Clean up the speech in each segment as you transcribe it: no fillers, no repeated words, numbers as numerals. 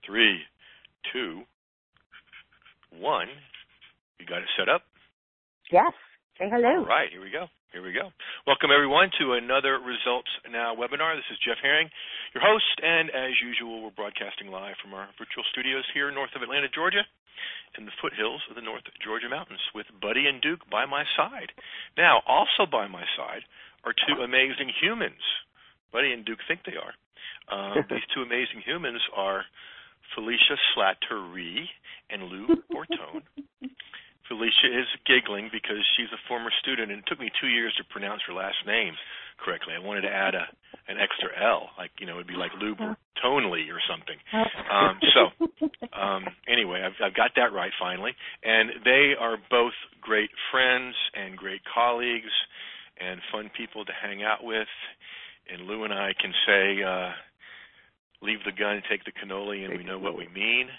3, 2, 1. You got it set up? Yes. Say hello. All right, here we go. Welcome, everyone, to another Results Now webinar. This is Jeff Herring, your host, and as usual, we're broadcasting live from our virtual studios here north of Atlanta, Georgia, in the foothills of the North Georgia mountains with Buddy and Duke by my side. Now, also by my side are two amazing humans. Buddy and Duke think they are. These two amazing humans are Felicia Slattery and Lou Bortone. Felicia is giggling because she's a former student, and it took me 2 years to pronounce her last name correctly. I wanted to add an extra L, like, it would be like Lou Bortonely or something. Anyway, I've got that right finally. And they are both great friends and great colleagues and fun people to hang out with. And Lou and I can say, leave the gun, take the cannoli, and we know what we mean.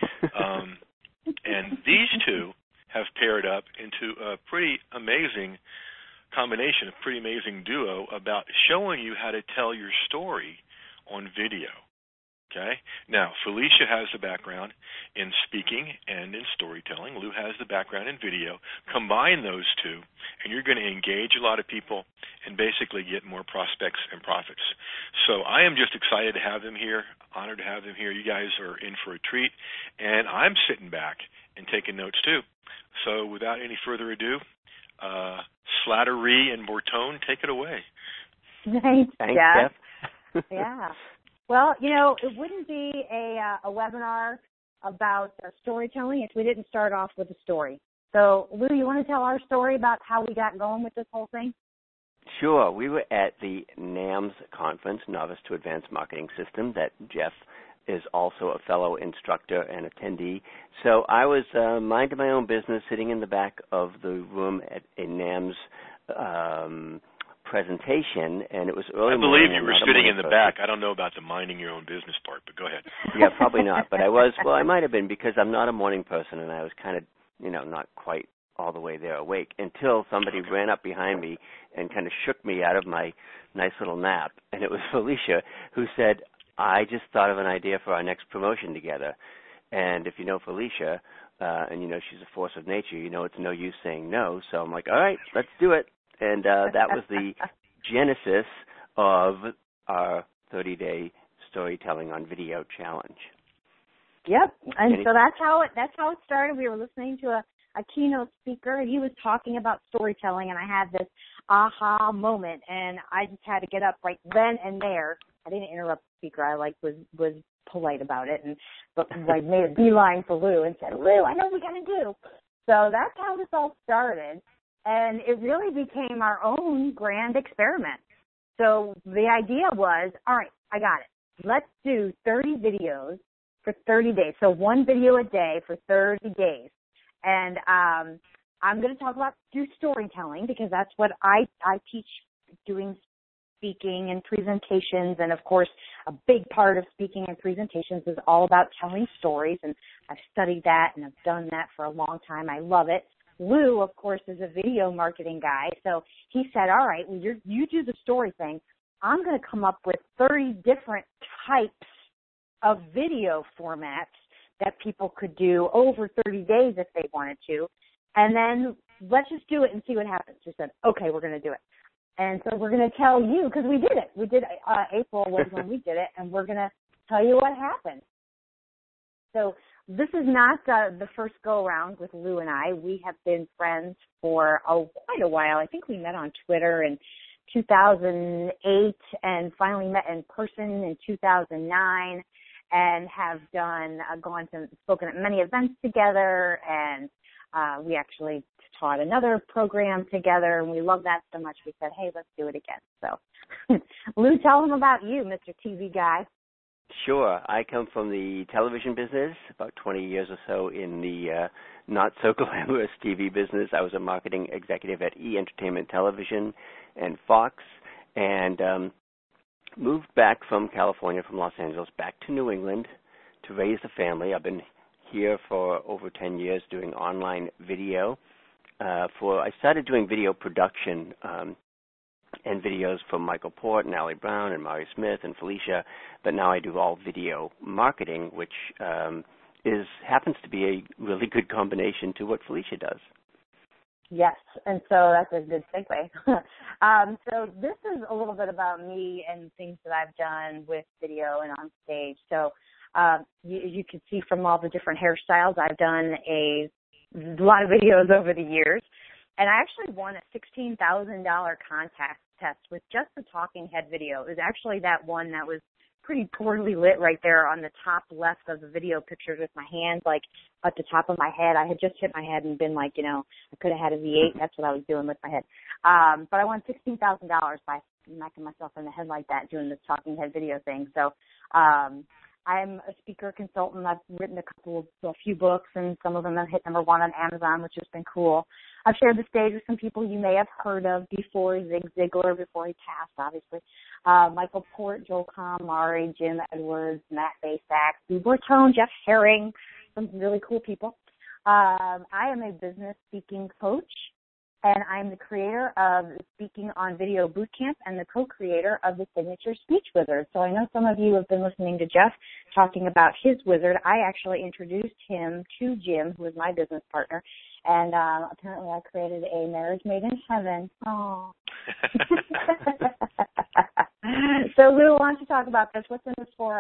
And these two have paired up into a pretty amazing combination, a pretty amazing duo about showing you how to tell your story on video. Okay? Now, Felicia has the background in speaking and in storytelling. Lou has the background in video. Combine those two, and you're going to engage a lot of people and basically get more prospects and profits. So I am just excited to have them here, honored to have them here. You guys are in for a treat, and I'm sitting back and taking notes too. So without any further ado, Slattery and Bortone, take it away. Thanks, Jeff. Yeah. Well, it wouldn't be a webinar about storytelling if we didn't start off with a story. So, Lou, you want to tell our story about how we got going with this whole thing? Sure. We were at the NAMS conference, Novice to Advanced Marketing System, that Jeff is also a fellow instructor and attendee. So I was minding my own business, sitting in the back of the room at a NAMS presentation, and it was early morning. I believe you were sitting in the back. I don't know about the minding your own business part, but go ahead. Yeah, probably not. But I was, I might have been, because I'm not a morning person, and I was kind of, not quite all the way there awake until somebody ran up behind me and kind of shook me out of my nice little nap. And it was Felicia who said, I just thought of an idea for our next promotion together. And if you know Felicia, and she's a force of nature, it's no use saying no. So I'm like, all right, let's do it. And that was the genesis of our 30-day storytelling on video challenge. Yep. And so that's how it started. We were listening to a keynote speaker, and he was talking about storytelling, and I had this aha moment, and I just had to get up right then and there. I didn't interrupt the speaker. I was polite about it, but I made a beeline for Lou and said, Lou, I know what we got to do. So that's how this all started, and it really became our own grand experiment. So the idea was, all right, I got it. Let's do 30 videos for 30 days. So one video a day for 30 days. And I'm going to talk about storytelling because that's what I teach, doing speaking and presentations. And, of course, a big part of speaking and presentations is all about telling stories. And I've studied that and I've done that for a long time. I love it. Lou, of course, is a video marketing guy. So he said, all right, well, you do the story thing. I'm going to come up with 30 different types of video formats that people could do over 30 days if they wanted to. And then let's just do it and see what happens. We said, okay, we're going to do it. And so we're going to tell you, because we did it. April was when we did it, and we're going to tell you what happened. So this is not the first go-around with Lou and I. We have been friends for quite a while. I think we met on Twitter in 2008 and finally met in person in 2009. And have spoken at many events together, and we actually taught another program together, and we love that so much we said, hey, let's do it again. So, Lou, tell them about you, Mr. TV guy. Sure. I come from the television business, about 20 years or so in the not-so-glamorous TV business. I was a marketing executive at E! Entertainment Television and Fox, and moved back from California, from Los Angeles, back to New England to raise a family. I've been here for over 10 years doing online video. I started doing video production and videos from Michael Port and Allie Brown and Mari Smith and Felicia, but now I do all video marketing, which happens to be a really good combination to what Felicia does. Yes, and so that's a good segue. So this is a little bit about me and things that I've done with video and on stage. So you can see from all the different hairstyles, I've done a lot of videos over the years. And I actually won a $16,000 contest test with just the talking head video. It was actually that one that was pretty poorly lit right there on the top left of the video pictures with my hands like at the top of my head. I had just hit my head and been like, I could have had a V8. That's what I was doing with my head. But I won $16,000 by knocking myself in the head like that doing this talking head video thing. So I'm a speaker consultant. I've written a few books, and some of them have hit #1 on Amazon, which has been cool. I've shared the stage with some people you may have heard of before, Zig Ziglar before he passed, obviously, Michael Port, Joel Comm, Mari, Jim Edwards, Matt Basak, Lou Bortone, Jeff Herring, some really cool people. I am a business speaking coach, and I'm the creator of Speaking on Video Bootcamp and the co-creator of the Signature Speech Wizard. So I know some of you have been listening to Jeff talking about his wizard. I actually introduced him to Jim, who is my business partner, and apparently I created a marriage made in heaven. Oh. So Lou, why don't you talk about this? What's in this for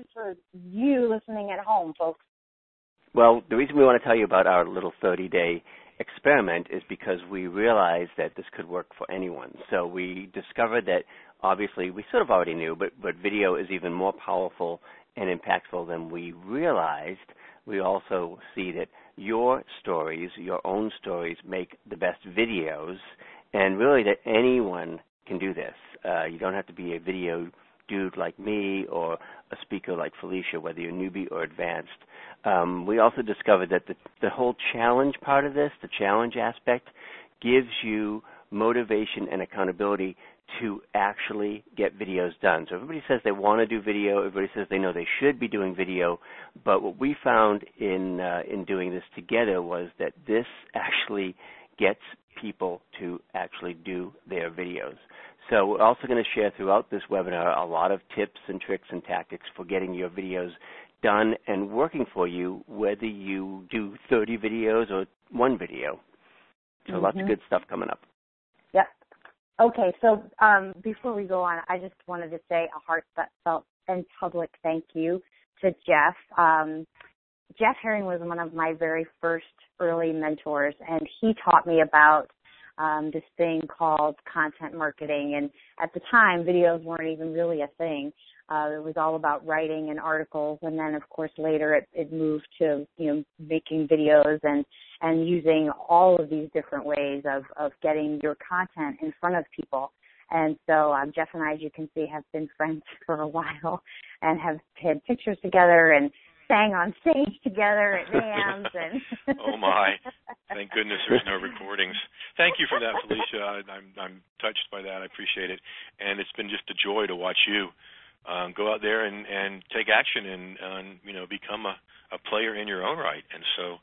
you listening at home, folks? Well, the reason we want to tell you about our little 30-day experiment is because we realized that this could work for anyone. So we discovered that obviously we sort of already knew, but video is even more powerful and impactful than we realized. We also see that your stories, your own stories, make the best videos, and really that anyone can do this. You don't have to be a video dude like me or a speaker like Felicia, whether you're newbie or advanced. We also discovered that the whole challenge part of this, the challenge aspect, gives you motivation and accountability to actually get videos done. So everybody says they want to do video. Everybody says they know they should be doing video. But what we found in doing this together was that this actually gets people to actually do their videos. So we're also going to share throughout this webinar a lot of tips and tricks and tactics for getting your videos done and working for you, whether you do 30 videos or one video. So lots of good stuff coming up. Yep. Okay, so before we go on, I just wanted to say a heartfelt and public thank you to Jeff. Jeff Herring was one of my very first early mentors, and he taught me about this thing called content marketing. And at the time, videos weren't even really a thing. It was all about writing and articles, and then, of course, later it moved to, making videos and using all of these different ways of getting your content in front of people. And so Jeff and I, as you can see, have been friends for a while and have had pictures together and sang on stage together at NAMS. And oh, my. Thank goodness there's no recordings. Thank you for that, Felicia. I'm touched by that. I appreciate it. And it's been just a joy to watch you go out there and take action and become a player in your own right. And so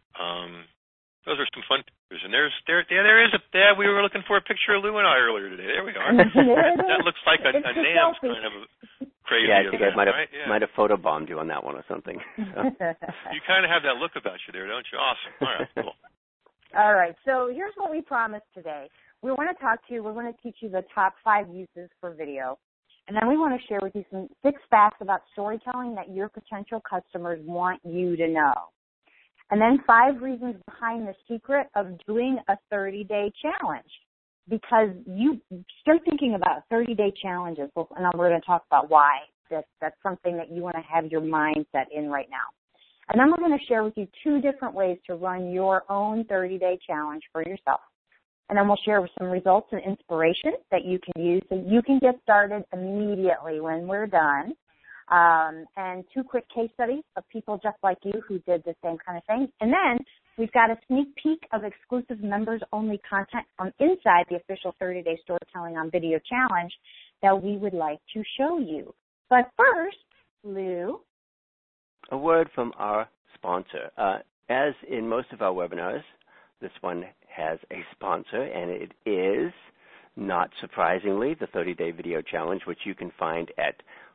those are some fun pictures. And we were looking for a picture of Lou and I earlier today. There we are. That looks like a NAMS kind of crazy event, I think I might have photobombed you on that one or something. So. You kind of have that look about you there, don't you? Awesome. All right, cool. All right, so here's what we promised today. We're going to teach you the top 5 uses for video. And then we want to share with you some 6 facts about storytelling that your potential customers want you to know. And then 5 reasons behind the secret of doing a 30-day challenge. Because you start thinking about 30-day challenges, and we're going to talk about why. That's something that you want to have your mindset in right now. And then we're going to share with you 2 different ways to run your own 30-day challenge for yourself. And then we'll share with some results and inspiration that you can use so you can get started immediately when we're done. And 2 quick case studies of people just like you who did the same kind of thing. And then we've got a sneak peek of exclusive members-only content from inside the official 30-day Storytelling on Video Challenge that we would like to show you. But first, Lou. A word from our sponsor. As in most of our webinars, this one has a sponsor, and it is not surprisingly, the 30-day video challenge, which you can find at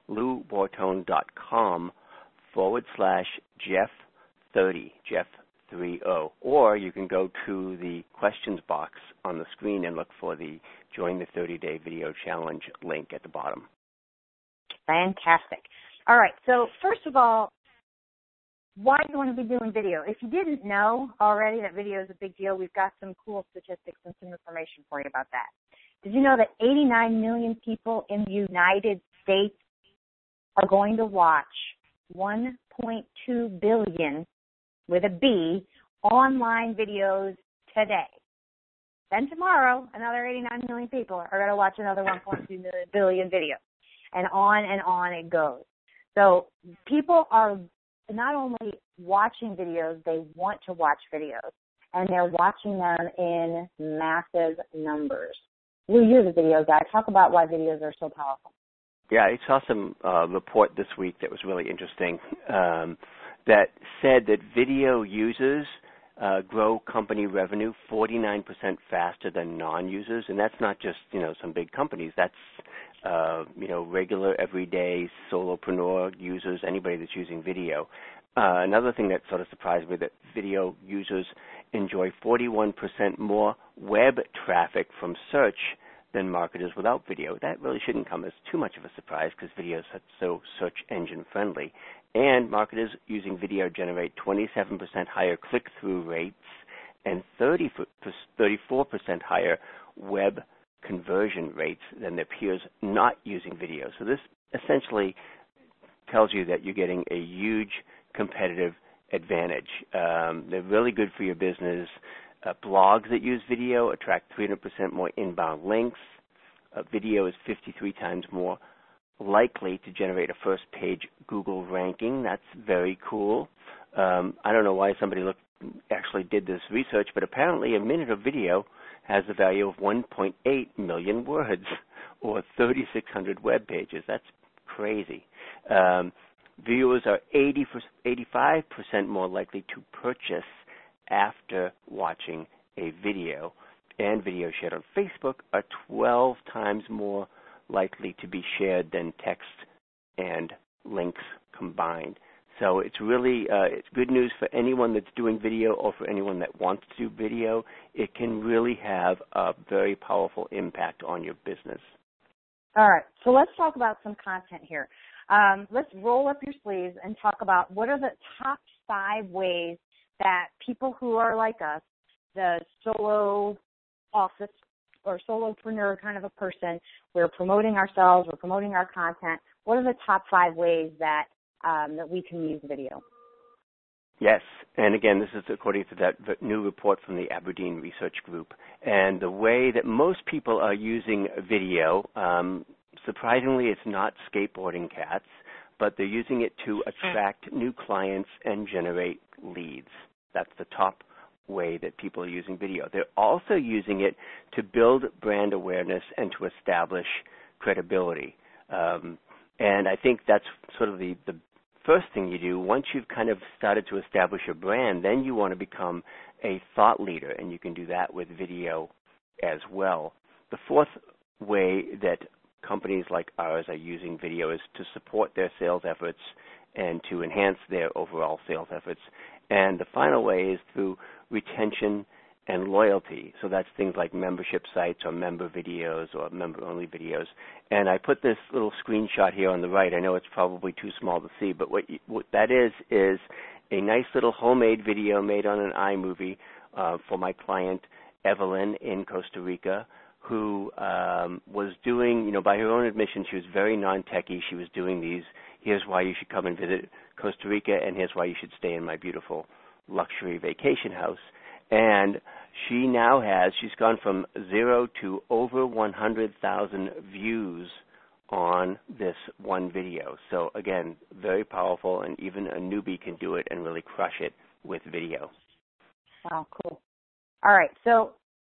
loubortone.com/Jeff30, Jeff30, or you can go to the questions box on the screen and look for the Join the 30-Day Video Challenge link at the bottom. Fantastic. All right, so first of all, why do you want to be doing video? If you didn't know already that video is a big deal, we've got some cool statistics and some information for you about that. Did you know that 89 million people in the United States are going to watch 1.2 billion, with a B, online videos today? Then tomorrow, another 89 million people are going to watch another 1.2 billion videos. And on it goes. So people are not only watching videos, they want to watch videos. And they're watching them in massive numbers. Lou, you're the video guy. Talk about why videos are so powerful. Yeah, I saw some report this week that was really interesting that said that video users grow company revenue 49% faster than non-users, and that's not just, some big companies. That's, regular, everyday solopreneur users, anybody that's using video. Another thing that sort of surprised me, that video users enjoy 41% more web traffic from search than marketers without video. That really shouldn't come as too much of a surprise because video is so search engine friendly. And marketers using video generate 27% higher click-through rates and 34% higher web conversion rates than their peers not using video. So this essentially tells you that you're getting a huge competitive advantage. They're really good for your business. Blogs that use video attract 300% more inbound links. Video is 53 times more likely to generate a first-page Google ranking. That's very cool. I don't know why somebody actually did this research, but apparently a minute of video has the value of 1.8 million words or 3,600 web pages. That's crazy. Viewers are 85% more likely to purchase after watching a video, and videos shared on Facebook are 12 times more likely to be shared than text and links combined. So it's really it's good news for anyone that's doing video or for anyone that wants to do video. It can really have a very powerful impact on your business. All right, so let's talk about some content here. Let's roll up your sleeves and talk about what are the top 5 ways that people who are like us, the solo office or solopreneur kind of a person, we're promoting ourselves, we're promoting our content. What are the top 5 ways that that we can use video? Yes, and again, this is according to that new report from the Aberdeen Research Group. And the way that most people are using video, surprisingly, it's not skateboarding cats, but they're using it to attract new clients and generate leads. That's the top way that people are using video. They're also using it to build brand awareness and to establish credibility. And I think that's sort of the first thing you do. Once you've kind of started to establish a brand, then you want to become a thought leader, and you can do that with video as well. The fourth way that companies like ours are using video is to support their sales efforts and to enhance their overall sales efforts. And the final way is through retention and loyalty. So that's things like membership sites or member videos or member-only videos. And I put this little screenshot here on the right. I know it's probably too small to see, but what that is a nice little homemade video made on an iMovie for my client, Evelyn, in Costa Rica, who was doing, by her own admission, she was very non-techie. She was doing these, here's why you should come and visit Costa Rica, and here's why you should stay in my beautiful luxury vacation house. And she's gone from 0 to over 100,000 views on this one video. So again, very powerful, and even a newbie can do it and really crush it with video. Wow, cool. All right, so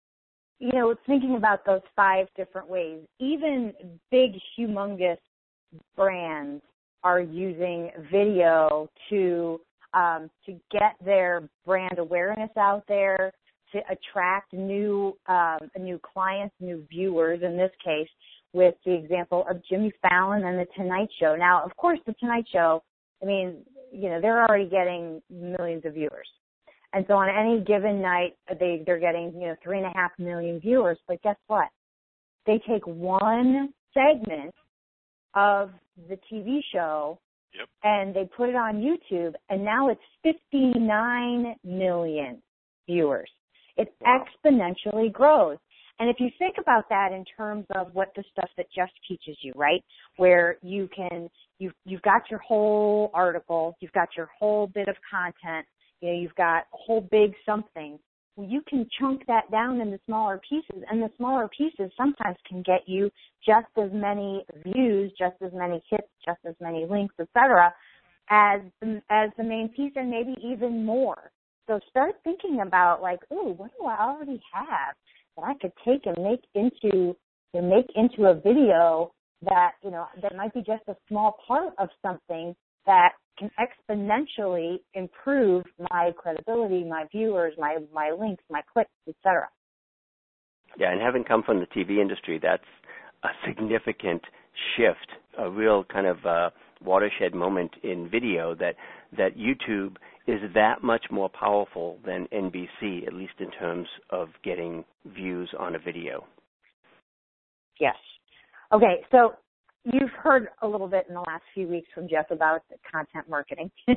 thinking about those 5 different ways, even big, humongous brands are using video to get their brand awareness out there, to attract new clients, new viewers, in this case, with the example of Jimmy Fallon and The Tonight Show. Now, of course, The Tonight Show, I mean, they're already getting millions of viewers. And so on any given night, they're getting, 3.5 million viewers. But guess what? They take one segment of the TV show and they put it on YouTube, and now it's 59 million viewers. It exponentially grows. And if you think about that in terms of what the stuff that Jeff teaches you, right, where you've got your whole article, you've got your whole bit of content, you've got a whole big something, well, you can chunk that down into smaller pieces, and the smaller pieces sometimes can get you just as many views, just as many hits, just as many links, etc., as the main piece, and maybe even more. So start thinking about, like, ooh, what do I already have that I could take and make into a video that, that might be just a small part of something that can exponentially improve my credibility, my viewers, my links, my clicks, etc. Yeah, and having come from the TV industry, that's a significant shift, a real kind of watershed moment in video, that YouTube is that much more powerful than NBC, at least in terms of getting views on a video. Yes. Okay, so you've heard a little bit in the last few weeks from Jeff about content marketing. A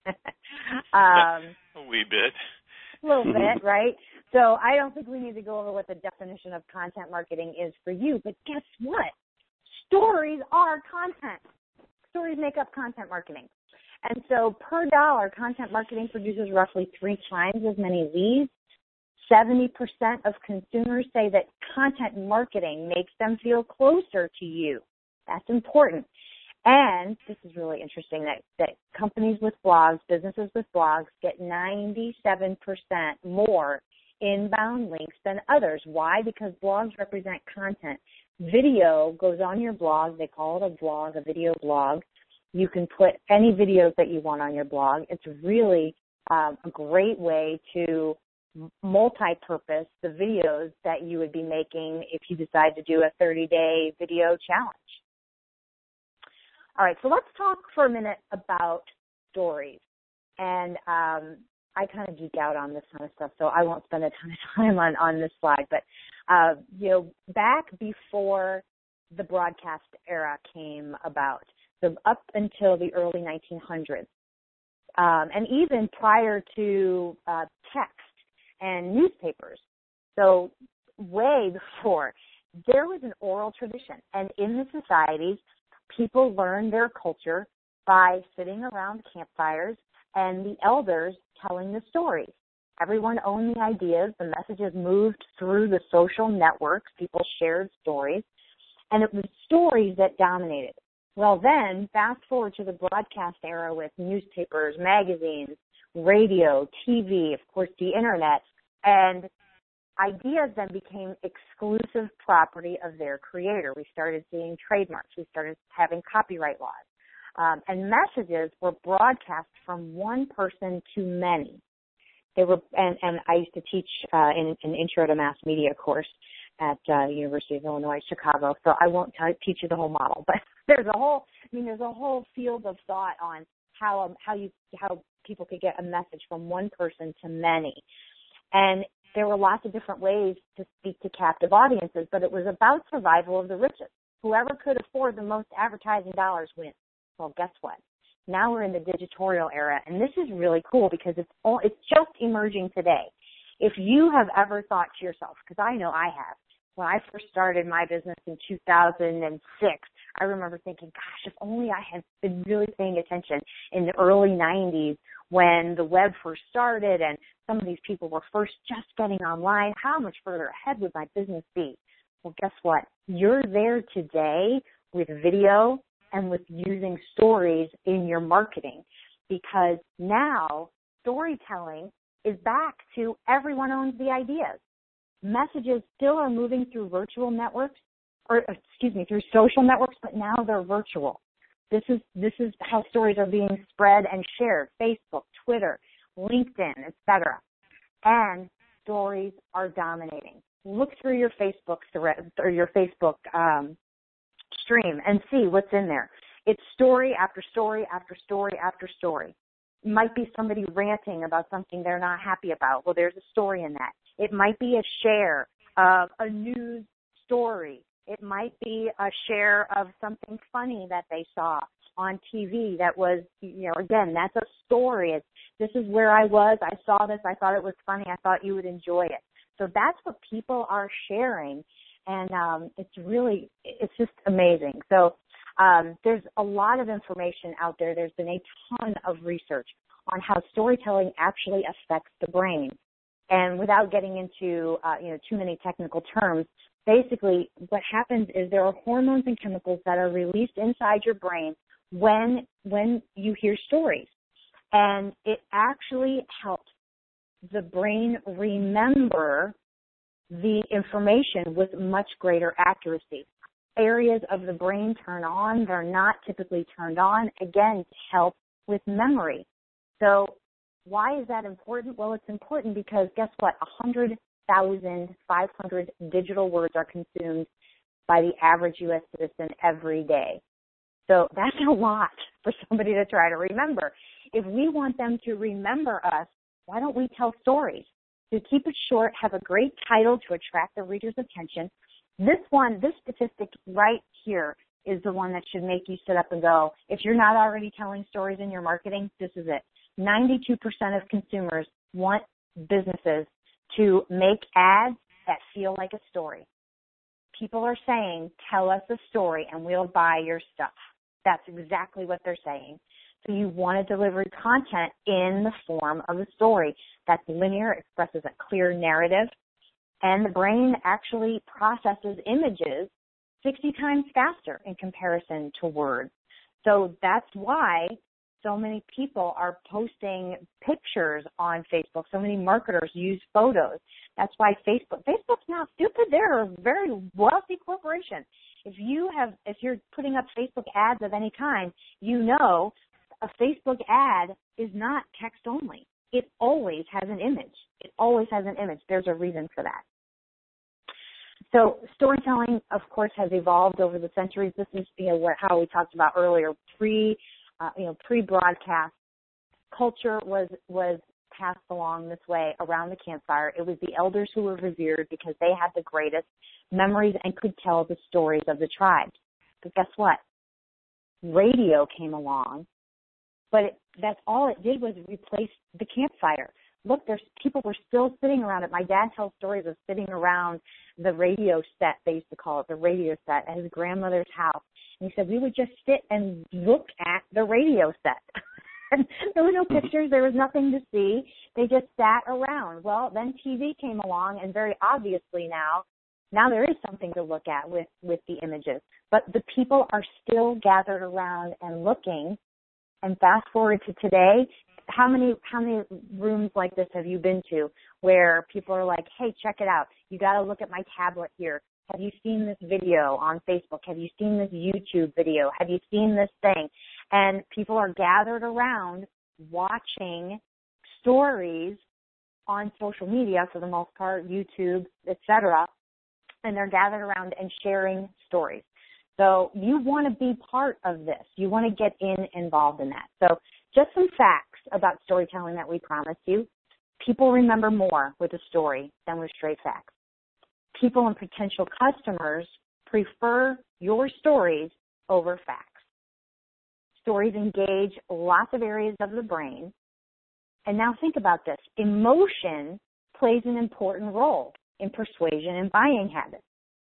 wee bit. A little bit, right? So I don't think we need to go over what the definition of content marketing is for you, but guess what? Stories are content. Stories make up content marketing. And so per dollar, content marketing produces roughly 3 times as many leads. 70% of consumers say that content marketing makes them feel closer to you. That's important. And this is really interesting that companies with blogs, businesses with blogs, get 97% more inbound links than others. Why? Because blogs represent content. Video goes on your blog. They call it a blog, a video blog. You can put any videos that you want on your blog. It's really a great way to multi-purpose the videos that you would be making if you decide to do a 30-day video challenge. All right, so let's talk for a minute about stories. And I kind of geek out on this kind of stuff, so I won't spend a ton of time on this slide. But, back before the broadcast era came about, so up until the early 1900s, and even prior to text and newspapers, so way before, there was an oral tradition. And in the societies, people learned their culture by sitting around campfires and the elders telling the stories. Everyone owned the ideas. The messages moved through the social networks. People shared stories. And it was stories that dominated. Well, then, fast forward to the broadcast era with newspapers, magazines, radio, TV, of course, the Internet, and ideas then became exclusive property of their creator. We started seeing trademarks. We started having copyright laws. And messages were broadcast from one person to many. They were, and I used to teach in an Intro to Mass Media course at University of Illinois, Chicago. So I won't teach you the whole model, but there's a whole field of thought on how people could get a message from one person to many. And there were lots of different ways to speak to captive audiences, but it was about survival of the richest. Whoever could afford the most advertising dollars wins. Well, guess what? Now we're in the digitorial era, and this is really cool because it's just emerging today. If you have ever thought to yourself, because I know I have, when I first started my business in 2006, I remember thinking, gosh, if only I had been really paying attention in the early 90s when the web first started and some of these people were first just getting online, how much further ahead would my business be? Well, guess what? You're there today with video and with using stories in your marketing, because now storytelling is back to everyone owns the ideas. Messages still are moving through virtual networks, through social networks, but now they're virtual. This is how stories are being spread and shared: Facebook, Twitter, LinkedIn, etc. And stories are dominating. Look through your Facebook thread or your Facebook stream and see what's in there. It's story after story after story after story. It might be somebody ranting about something they're not happy about. Well, there's a story in that. It might be a share of a news story. It might be a share of something funny that they saw on TV that was, again, that's a story. This is where I was. I saw this. I thought it was funny. I thought you would enjoy it. So that's what people are sharing, and it's just amazing. So there's a lot of information out there. There's been a ton of research on how storytelling actually affects the brain. And without getting into too many technical terms, basically what happens is there are hormones and chemicals that are released inside your brain when you hear stories. And it actually helps the brain remember the information with much greater accuracy. Areas of the brain turn on. They're not typically turned on, again, to help with memory. So why is that important? Well, it's important because guess what? 100,500 digital words are consumed by the average U.S. citizen every day. So that's a lot for somebody to try to remember. If we want them to remember us, why don't we tell stories? To keep it short, have a great title to attract the reader's attention. This statistic right here is the one that should make you sit up and go, if you're not already telling stories in your marketing, this is it. 92% of consumers want businesses to make ads that feel like a story. People are saying, tell us a story and we'll buy your stuff. That's exactly what they're saying. So you want to deliver content in the form of a story that's linear, expresses a clear narrative, and the brain actually processes images 60 times faster in comparison to words. So that's why so many people are posting pictures on Facebook. So many marketers use photos. Facebook's not stupid. They're a very wealthy corporation. If you're putting up Facebook ads of any kind, a Facebook ad is not text only. It always has an image. There's a reason for that. So storytelling, of course, has evolved over the centuries. This is how we talked about earlier. Pre-broadcast culture was passed along this way around the campfire. It was the elders who were revered because they had the greatest memories and could tell the stories of the tribes. But guess what? Radio came along, but that's all it did was replace the campfire. Look, people were still sitting around it. My dad tells stories of sitting around the radio set, they used to call it, the radio set at his grandmother's house. And he said we would just sit and look at the radio set. There were no pictures. There was nothing to see. They just sat around. Well, then TV came along, and very obviously now there is something to look at with the images. But the people are still gathered around and looking. And fast forward to today, how many rooms like this have you been to where people are like, hey, check it out. You got to look at my tablet here. Have you seen this video on Facebook? Have you seen this YouTube video? Have you seen this thing? And people are gathered around watching stories on social media, for the most part, YouTube, etc., and they're gathered around and sharing stories. So you want to be part of this. You want to get involved in that. So just some facts about storytelling that we promised you. People remember more with a story than with straight facts. People and potential customers prefer your stories over facts. Stories engage lots of areas of the brain. And now think about this. Emotion plays an important role in persuasion and buying habits.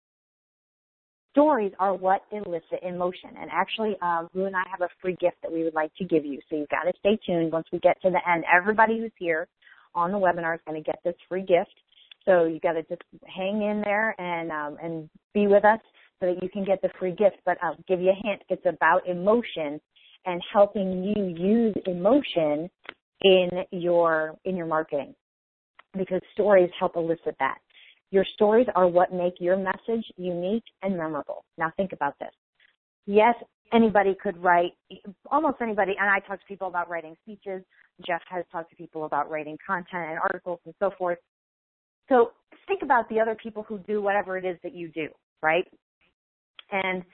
Stories are what elicit emotion. And actually, Lou and I have a free gift that we would like to give you. So you've got to stay tuned. Once we get to the end, everybody who's here on the webinar is going to get this free gift. So you've got to just hang in there and be with us so that you can get the free gift. But I'll give you a hint. It's about emotion and helping you use emotion in your marketing, because stories help elicit that. Your stories are what make your message unique and memorable. Now think about this. Yes, anybody could write, almost anybody, and I talk to people about writing speeches. Jeff has talked to people about writing content and articles and so forth. So think about the other people who do whatever it is that you do, right? And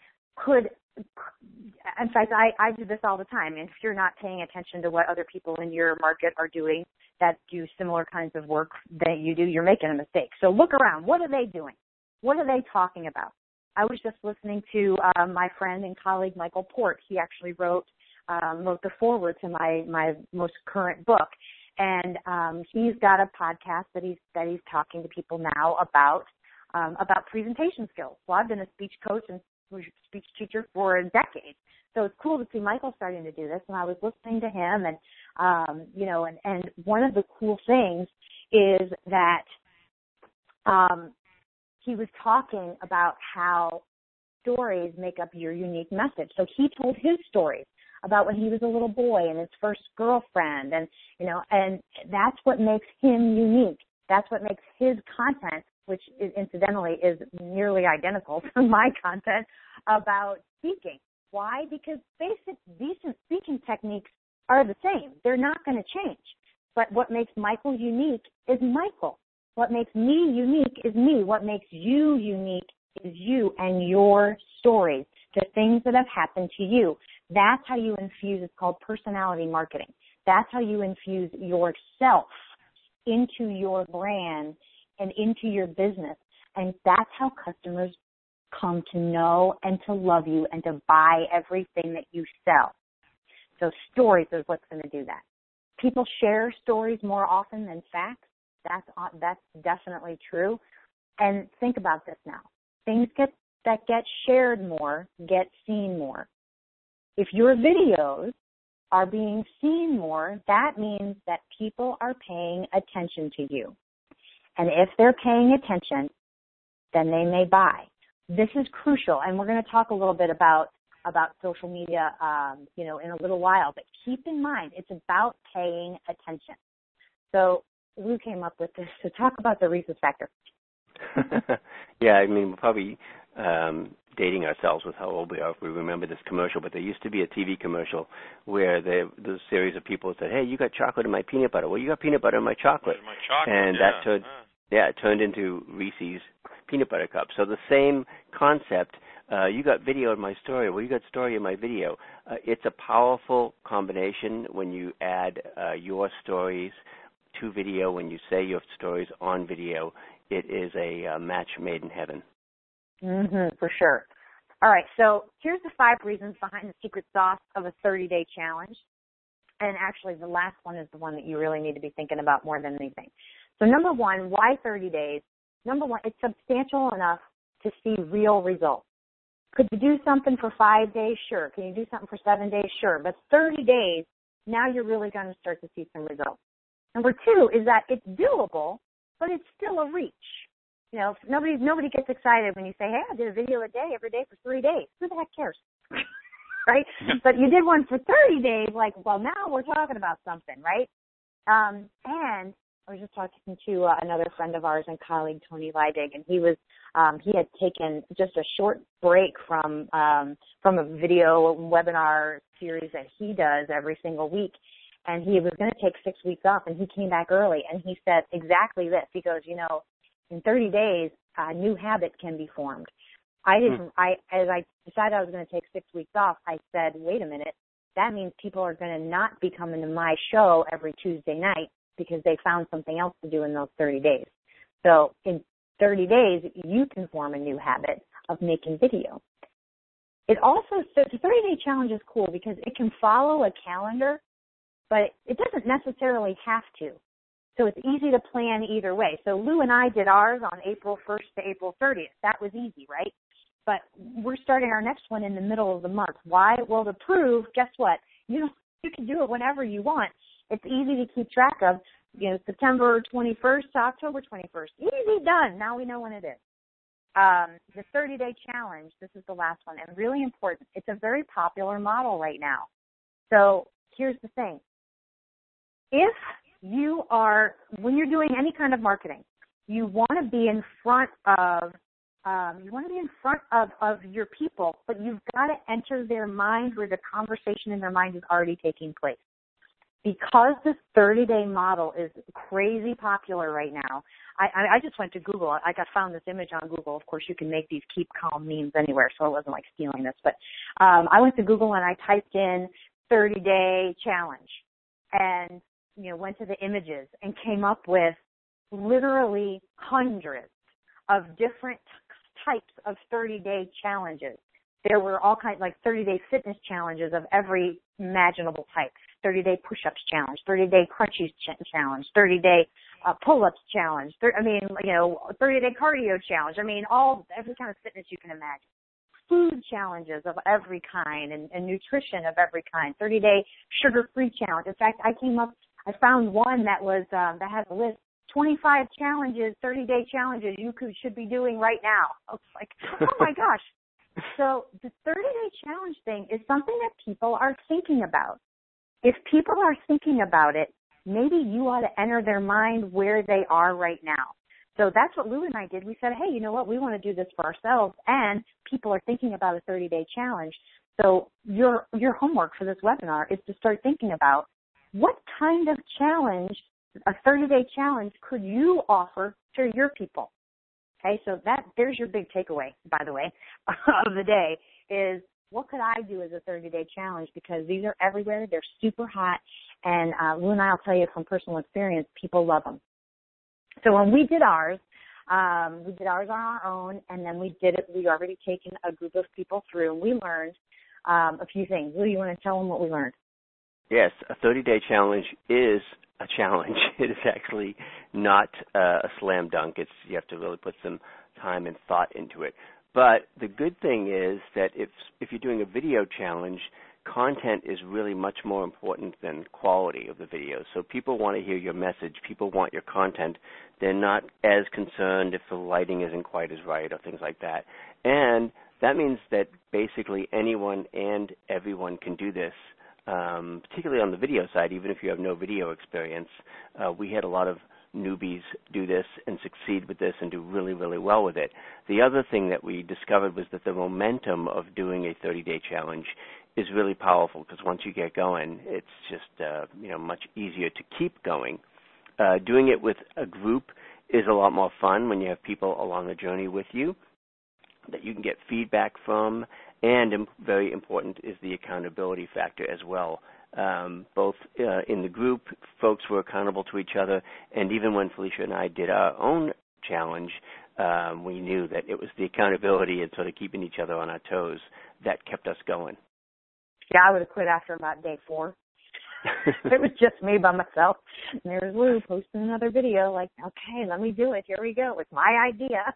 in fact, I do this all the time. And if you're not paying attention to what other people in your market are doing that do similar kinds of work that you do, you're making a mistake. So look around. What are they doing? What are they talking about? I was just listening to my friend and colleague Michael Port. He actually wrote the foreword to my most current book, and he's got a podcast that he's talking to people now about presentation skills. Well, I've been a speech coach and speech teacher for a decade, so it's cool to see Michael starting to do this. And I was listening to him, and and one of the cool things is that he was talking about how stories make up your unique message. So he told his stories about when he was a little boy and his first girlfriend, and that's what makes him unique. That's what makes his content, which incidentally is nearly identical to my content about speaking. Why? Because decent speaking techniques are the same. They're not going to change. But what makes Michael unique is Michael. What makes me unique is me. What makes you unique is you and your stories, the things that have happened to you. That's how you infuse, it's called personality marketing. That's how you infuse yourself into your brand and into your business. And that's how customers come to know and to love you and to buy everything that you sell. So stories is what's going to do that. People share stories more often than facts. That's definitely true. And think about this now. Things that get shared more get seen more. If your videos are being seen more, that means that people are paying attention to you. And if they're paying attention, then they may buy. This is crucial, and we're going to talk a little bit about social media, in a little while. But keep in mind, it's about paying attention. So Lou came up with this to talk about the rhesus factor. Yeah, I mean, we're probably dating ourselves with how old we are if we remember this commercial, but there used to be a TV commercial where there was a series of people said, hey, you got chocolate in my peanut butter. Well, you got peanut butter in my chocolate. And that turned into Reese's peanut butter cups. So the same concept, you got video in my story. Well, you got story in my video. It's a powerful combination when you add your stories to video, when you say your stories on video. It is a match made in heaven. For sure. All right, so here's the 5 reasons behind the secret sauce of a 30-day challenge. And actually, the last one is the one that you really need to be thinking about more than anything. So number 1, why 30 days? Number 1, it's substantial enough to see real results. Could you do something for 5 days? Sure. Can you do something for 7 days? Sure. But 30 days, now you're really going to start to see some results. Number 2 is that it's doable, but it's still a reach. Nobody gets excited when you say, hey, I did a video a day every day for 3 days. Who the heck cares? Right? But you did one for 30 days, like, well, now we're talking about something, right? And I was just talking to another friend of ours and colleague, Tony Leidig, and he had taken just a short break from a video webinar series that he does every single week. And he was going to take 6 weeks off, and he came back early, and he said exactly this. He goes, in 30 days, a new habit can be formed. As I decided I was going to take 6 weeks off, I said, wait a minute, that means people are going to not be coming to my show every Tuesday night because they found something else to do in those 30 days. So in 30 days, you can form a new habit of making video. The 30-day challenge is cool because it can follow a calendar, but it doesn't necessarily have to. So it's easy to plan either way. So Lou and I did ours on April 1st to April 30th. That was easy, right? But we're starting our next one in the middle of the month. Why? Well, to prove, guess what? You can do it whenever you want. It's easy to keep track of, September 21st to October 21st. Easy done. Now we know when it is. The 30-day challenge, this is the last one, and really important. It's a very popular model right now. So here's the thing. When you're doing any kind of marketing, you want to be in front of your people, but you've got to enter their mind where the conversation in their mind is already taking place. because this 30-day model is crazy popular right now, I just went to Google. I found this image on Google. Of course, you can make these keep calm memes anywhere, so I wasn't like stealing this. But I went to Google and I typed in 30-day challenge and, went to the images and came up with literally hundreds of different types of 30-day challenges. There were all kinds, like 30-day fitness challenges of every imaginable type. 30-day push-ups challenge, 30-day crunchies challenge, 30-day pull-ups challenge. 30-day cardio challenge. Every kind of fitness you can imagine. Food challenges of every kind and nutrition of every kind. 30-day sugar-free challenge. In fact, I found one that was that had a list. 25 challenges, 30-day challenges you should be doing right now. I was like, oh my gosh. So the 30-day challenge thing is something that people are thinking about. If people are thinking about it, maybe you ought to enter their mind where they are right now. So that's what Lou and I did. We said, hey, you know what? We want to do this for ourselves, and people are thinking about a 30-day challenge. So your homework for this webinar is to start thinking about what kind of challenge, a 30-day challenge, could you offer to your people? Okay, so there's your big takeaway, by the way, of the day is what could I do as a 30-day challenge, because these are everywhere. They're super hot, and Lou and I will tell you from personal experience, people love them. So when we did ours on our own, and then we already taken a group of people through, and we learned a few things. Lou, you want to tell them what we learned? Yes, a 30-day challenge is a challenge. It is actually not a slam dunk. You have to really put some time and thought into it. But the good thing is that if you're doing a video challenge, content is really much more important than quality of the video. So people want to hear your message. People want your content. They're not as concerned if the lighting isn't quite as right or things like that. And that means that basically anyone and everyone can do this, particularly on the video side, even if you have no video experience. We had a lot of newbies do this and succeed with this and do really, really well with it. The other thing that we discovered was that the momentum of doing a 30-day challenge is really powerful, because once you get going, it's just much easier to keep going. Doing it with a group is a lot more fun when you have people along the journey with you that you can get feedback from, and very important is the accountability factor as well. Both in the group, folks were accountable to each other, and even when Felicia and I did our own challenge, we knew that it was the accountability and sort of keeping each other on our toes that kept us going. Yeah, I would have quit after about day 4. It was just me by myself. And there's Lou posting another video like, okay, let me do it. Here we go. It's my idea.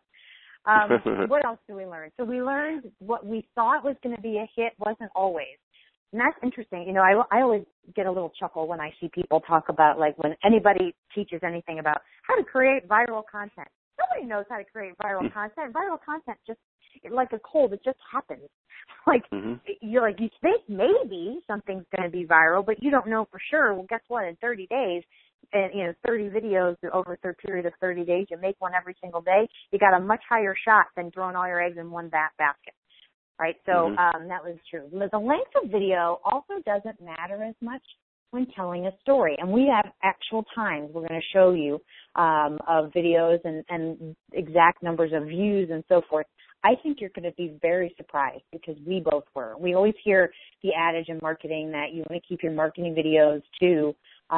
What else did we learn? So we learned what we thought was going to be a hit wasn't always. And that's interesting. I always get a little chuckle when I see people talk about, like, when anybody teaches anything about how to create viral content. Nobody knows how to create viral content. Viral content just, like a cold, it just happens. Like, you think maybe something's going to be viral, but you don't know for sure. Well, guess what? In 30 days, and 30 videos over a period of 30 days, you make one every single day, you got a much higher shot than throwing all your eggs in one basket. Right? So that was true. The length of video also doesn't matter as much when telling a story. And we have actual times we're going to show you of videos and exact numbers of views and so forth. I think you're going to be very surprised, because we both were. We always hear the adage in marketing that you want to keep your marketing videos to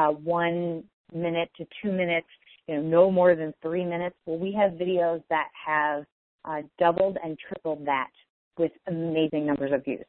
1 minute to 2 minutes, no more than 3 minutes. Well, we have videos that have doubled and tripled that with amazing numbers of views,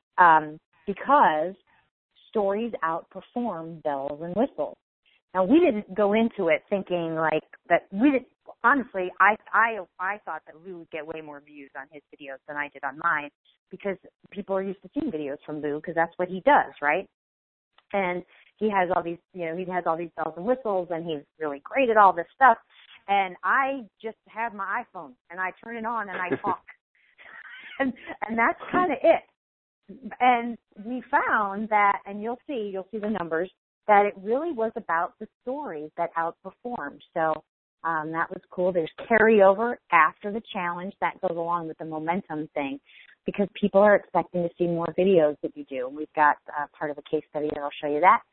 because stories outperform bells and whistles. Now, we didn't go into it thinking like that. We didn't. Honestly, I thought that Lou would get way more views on his videos than I did on mine, because people are used to seeing videos from Lou, because that's what he does, right? And he has all these, he has all these bells and whistles, and he's really great at all this stuff. And I just have my iPhone, and I turn it on, and I talk. And that's kind of it. And we found that, and you'll see the numbers, that it really was about the stories that outperformed. So that was cool. There's carryover after the challenge that goes along with the momentum thing, because people are expecting to see more videos that you do. We've got part of a case study that I'll show you that.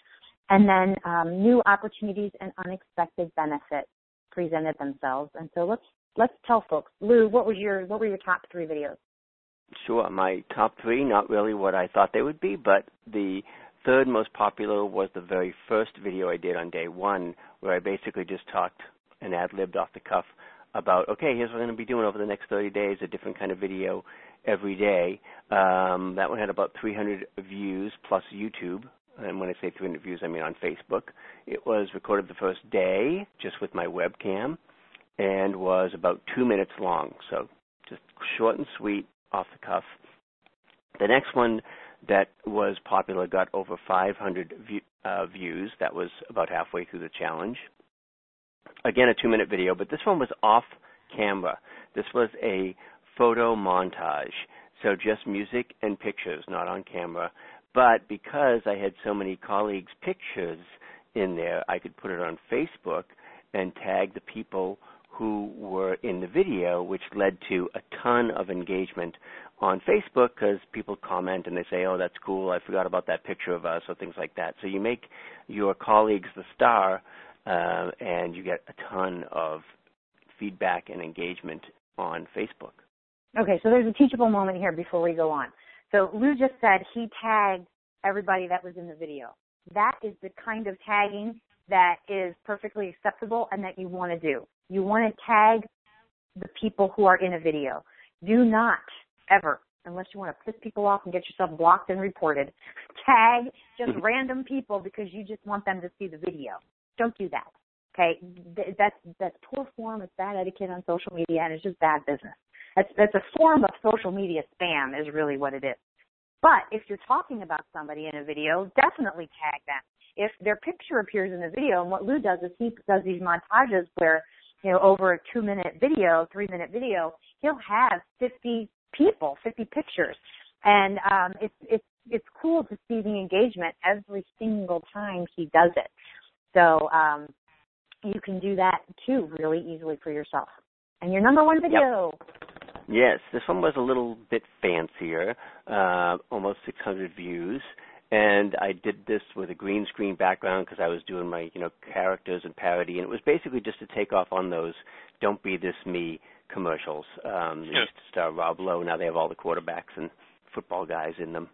And then new opportunities and unexpected benefits presented themselves. And so let's tell folks. Lou, what were your top 3 videos? Sure. My top 3, not really what I thought they would be, but the third most popular was the very first video I did on day 1, where I basically just talked and ad-libbed off the cuff about, okay, here's what I'm going to be doing over the next 30 days, a different kind of video every day. That one had about 300 views plus YouTube. And when I say 300 views, I mean on Facebook. It was recorded the first day just with my webcam and was about 2 minutes long. So just short and sweet, off the cuff. The next one that was popular got over 500 views. That was about halfway through the challenge. Again, a 2-minute video, but this one was off camera. This was a photo montage, so just music and pictures, not on camera. But because I had so many colleagues' pictures in there, I could put it on Facebook and tag the people who were in the video, which led to a ton of engagement on Facebook because people comment and they say, oh, that's cool, I forgot about that picture of us, or things like that. So you make your colleagues the star, and you get a ton of feedback and engagement on Facebook. Okay, so there's a teachable moment here before we go on. So Lou just said he tagged everybody that was in the video. That is the kind of tagging that is perfectly acceptable and that you want to do. You want to tag the people who are in a video. Do not ever, unless you want to piss people off and get yourself blocked and reported, tag just random people because you just want them to see the video. Don't do that. Okay, that's poor form. It's bad etiquette on social media, and it's just bad business. That's a form of social media spam, is really what it is. But if you're talking about somebody in a video, definitely tag them. If their picture appears in the video, and what Lou does is he does these montages where, you know, over a 2-minute video, 3-minute video, he'll have 50 people, 50 pictures, and it's cool to see the engagement every single time he does it. So you can do that too really easily for yourself. And your number 1 video. Yep. Yes, this one was a little bit fancier, almost 600 views, and I did this with a green screen background because I was doing my, characters and parody, and it was basically just to take off on those "Don't Be This Me" commercials. They used to star Rob Lowe. Now they have all the quarterbacks and football guys in them.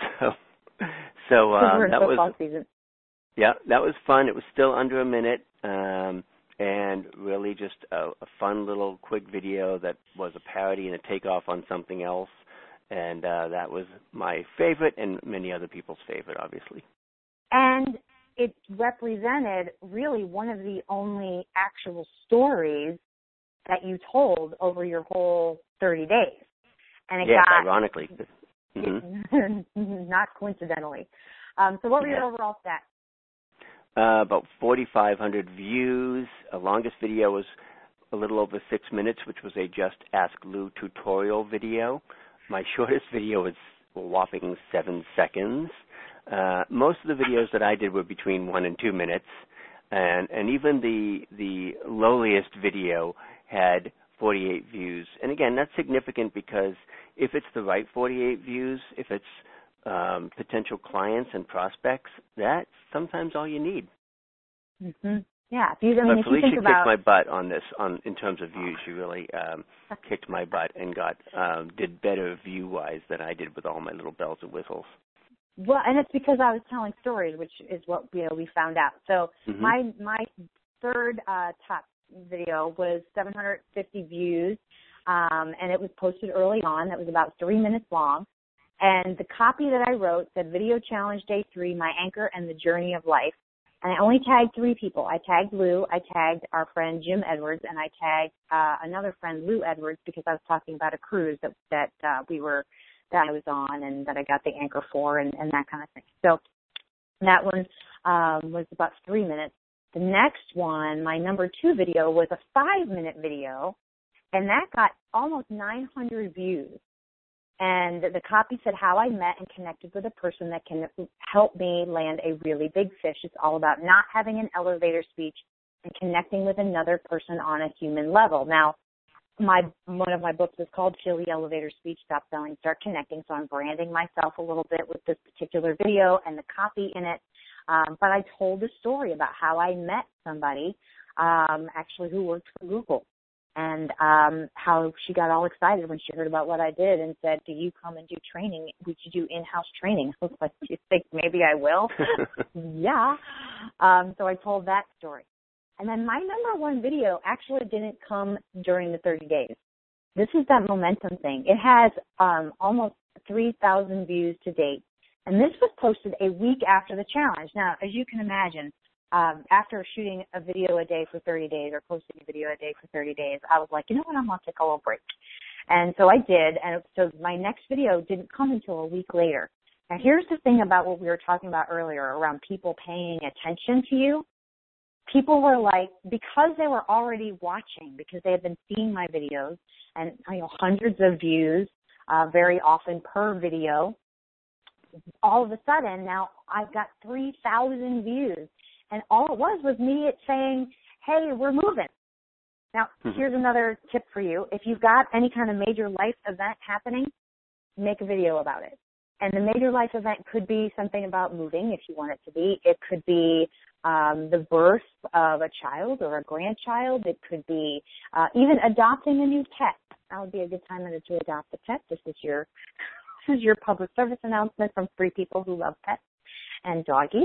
So that was season. Yeah, that was fun. It was still under a minute. And really just a fun little quick video that was a parody and a takeoff on something else. And that was my favorite and many other people's favorite, obviously. And it represented really one of the only actual stories that you told over your whole 30 days. And it got, ironically. Not coincidentally. So what were your overall stats? About 4,500 views. The longest video was a little over 6 minutes, which was a Just Ask Lou tutorial video. My shortest video was a whopping 7 seconds. Most of the videos that I did were between 1 and 2 minutes, and even the lowliest video had 48 views. And again, that's significant because if it's the right 48 views, if it's potential clients and prospects, that's sometimes all you need. Mm-hmm. Yeah. But Felicia kicked my butt on this. In terms of views, she really kicked my butt and did better view-wise than I did with all my little bells and whistles. Well, and it's because I was telling stories, which is what we found out. So my third top video was 750 views, and it was posted early on. That was about 3 minutes long. And the copy that I wrote said, Video Challenge Day 3, My Anchor and the Journey of Life. And I only tagged 3 people. I tagged Lou, I tagged our friend Jim Edwards, and I tagged another friend, Lou Edwards, because I was talking about a cruise that I was on and that I got the anchor for and that kind of thing. So that one was about 3 minutes. The next one, my number 2 video, was a 5-minute video, and that got almost 900 views. And the copy said how I met and connected with a person that can help me land a really big fish. It's all about not having an elevator speech and connecting with another person on a human level. Now, one of my books is called Chili Elevator Speech, Stop Selling, Start Connecting. So I'm branding myself a little bit with this particular video and the copy in it. But I told a story about how I met somebody, actually who worked for Google, and how she got all excited when she heard about what I did and said, do you come and do training? Would you do in-house training? I was like, do you think maybe I will? Yeah. So I told that story. And then my number one video actually didn't come during the 30 days. This is that momentum thing. It has almost 3,000 views to date. And this was posted a week after the challenge. Now, as you can imagine, after shooting a video a day for 30 days or posting a video a day for 30 days, I was like, you know what, I'm going to take a little break. And so I did. And so my next video didn't come until a week later. Now, here's the thing about what we were talking about earlier around people paying attention to you. People were like, because they were already watching, because they had been seeing my videos and, hundreds of views, very often per video, all of a sudden now I've got 3,000 views. And all it was me saying, hey, we're moving. Now, here's another tip for you. If you've got any kind of major life event happening, make a video about it. And the major life event could be something about moving, if you want it to be. It could be the birth of a child or a grandchild. It could be even adopting a new pet. That would be a good time to adopt a pet. This is your public service announcement from 3 people who love pets and doggies.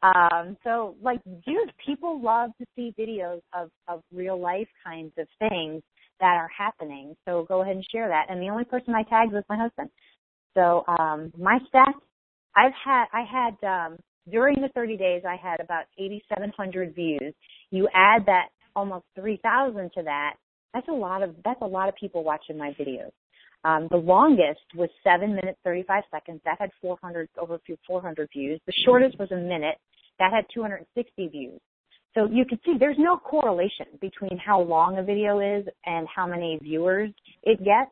So, dude, people love to see videos of real life kinds of things that are happening. So go ahead and share that. And the only person I tagged was my husband. So my stats, I had during the 30 days, I had about 8,700 views. You add that almost 3,000 to that. That's a lot of people watching my videos. The longest was 7 minutes, 35 seconds. That had over 400 views. The shortest was a minute. That had 260 views. So you can see there's no correlation between how long a video is and how many viewers it gets.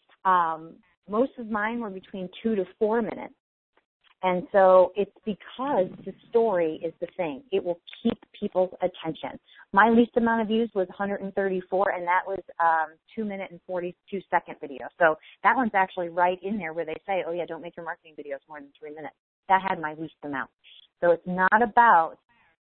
Most of mine were between 2 to 4 minutes. And so it's because the story is the thing. It will keep people's attention. My least amount of views was 134, and that was 2 minute and 42 second video. So that one's actually right in there where they say, oh yeah, don't make your marketing videos more than 3 minutes. That had my least amount. So it's not about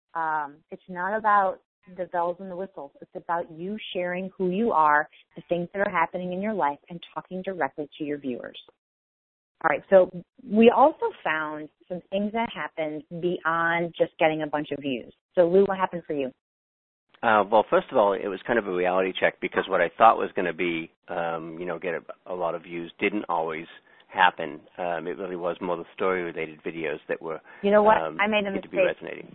the bells and the whistles. It's about you sharing who you are, the things that are happening in your life, and talking directly to your viewers. All right, so we also found some things that happened beyond just getting a bunch of views. So, Lou, what happened for you? Well, first of all, it was kind of a reality check because what I thought was going to be, get a lot of views didn't always happen. It really was more the story-related videos that were, you know what? I made a mistake. To be resonating.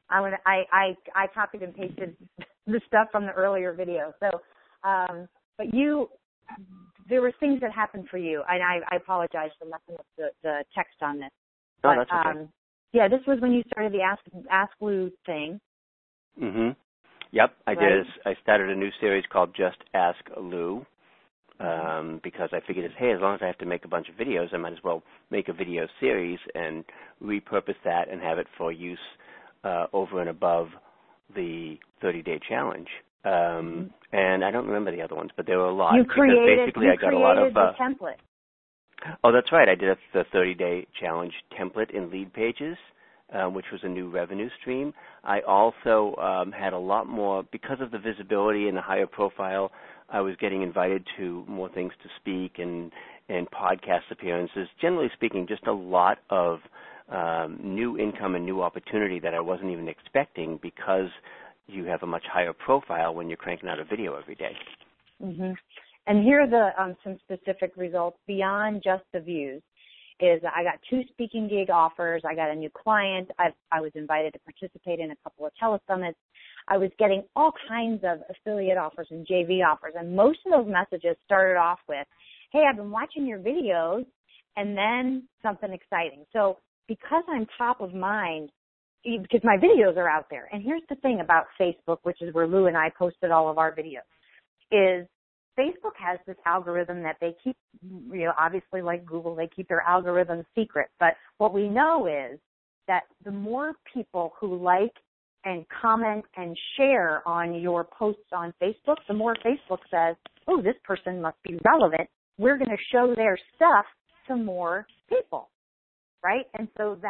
I copied and pasted the stuff from the earlier video. So, but there were things that happened for you, and I apologize for messing up the text on this. Oh, that's okay. Yeah, this was when you started the Ask Lou thing. Mm-hmm. Yep, I right? did. I started a new series called Just Ask Lou because I figured, hey, as long as I have to make a bunch of videos, I might as well make a video series and repurpose that and have it for use over and above the 30-day challenge. And I don't remember the other ones, but there were a lot. You created the template. Oh, that's right. I did the 30-day challenge template in Lead Pages, which was a new revenue stream. I also had a lot more, because of the visibility and the higher profile, I was getting invited to more things to speak and podcast appearances. Generally speaking, just a lot of new income and new opportunity that I wasn't even expecting because you have a much higher profile when you're cranking out a video every day. Mm-hmm. And here are the some specific results beyond just the views. Is I got 2 speaking gig offers. I got a new client. I was invited to participate in a couple of telesummits. I was getting all kinds of affiliate offers and JV offers. And most of those messages started off with, hey, I've been watching your videos, and then something exciting. So because I'm top of mind, because my videos are out there. And here's the thing about Facebook, which is where Lou and I posted all of our videos, is Facebook has this algorithm that they keep, obviously like Google, they keep their algorithm secret. But what we know is that the more people who like and comment and share on your posts on Facebook, the more Facebook says, oh, this person must be relevant. We're going to show their stuff to more people, right? And so that's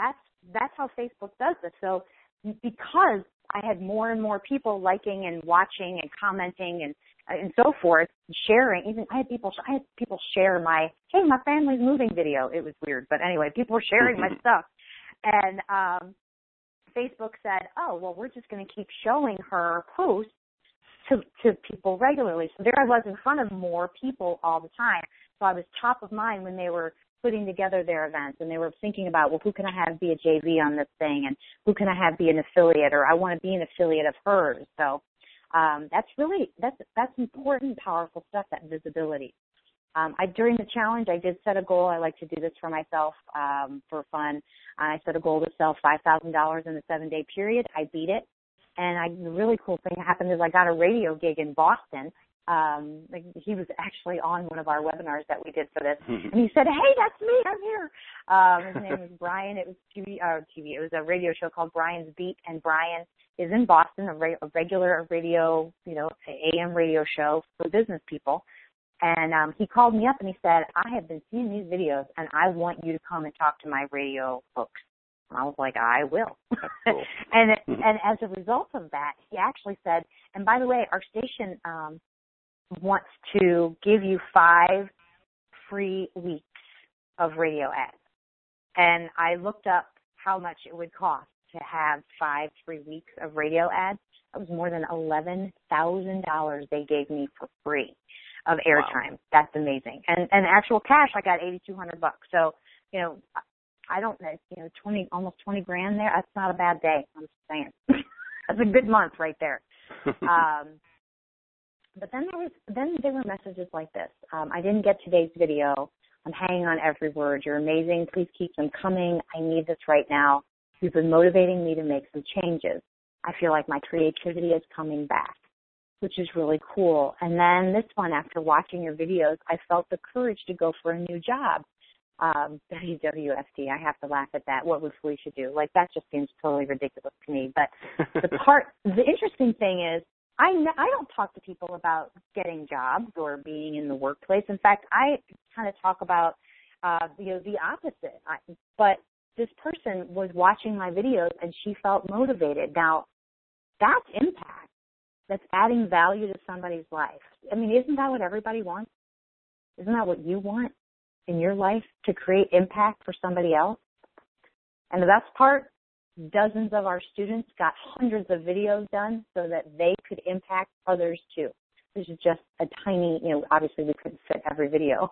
that's how Facebook does this. So because I had more and more people liking and watching and commenting and so forth, sharing. Even I had people share my family's moving video. It was weird, but anyway, people were sharing my stuff, and Facebook said, "Oh, well, we're just going to keep showing her posts to people regularly." So there I was in front of more people all the time. So I was top of mind when they were putting together their events, and they were thinking about, well, who can I have be a JV on this thing, and who can I have be an affiliate, or I want to be an affiliate of hers. So that's important, powerful stuff, that visibility. During the challenge, I did set a goal. I like to do this for myself for fun. I set a goal to sell $5,000 in a 7-day period. I beat it. And the really cool thing that happened is I got a radio gig in Boston. He was actually on one of our webinars that we did for this. And he said, "Hey, that's me. I'm here." His name was Brian. It was TV. It was a radio show called Brian's Beat. And Brian is in Boston, a regular radio, AM radio show for business people. And he called me up and he said, "I have been seeing these videos, and I want you to come and talk to my radio folks." And I was like, "I will." Cool. and as a result of that, he actually said, "And by the way, our station wants to give you 5 free weeks of radio ads." And I looked up how much it would cost to have 5 free weeks of radio ads. It was more than $11,000 they gave me for free of airtime. Wow. That's amazing. And actual cash, I got $8,200. So, I don't know, almost 20 grand there. That's not a bad day. I'm just saying. That's a good month right there. But then there were messages like this. "I didn't get today's video. I'm hanging on every word. You're amazing. Please keep them coming. I need this right now. You've been motivating me to make some changes. I feel like my creativity is coming back," which is really cool. And then this one, "After watching your videos, I felt the courage to go for a new job." WWFD, I have to laugh at that. What would Felicia do? That just seems totally ridiculous to me. But the interesting thing is, I don't talk to people about getting jobs or being in the workplace. In fact, I kind of talk about, the opposite. But this person was watching my videos and she felt motivated. Now, that's impact. That's adding value to somebody's life. I mean, isn't that what everybody wants? Isn't that what you want in your life, to create impact for somebody else? And the best part, dozens of our students got hundreds of videos done so that they could impact others too. This is just a tiny, obviously we couldn't fit every video.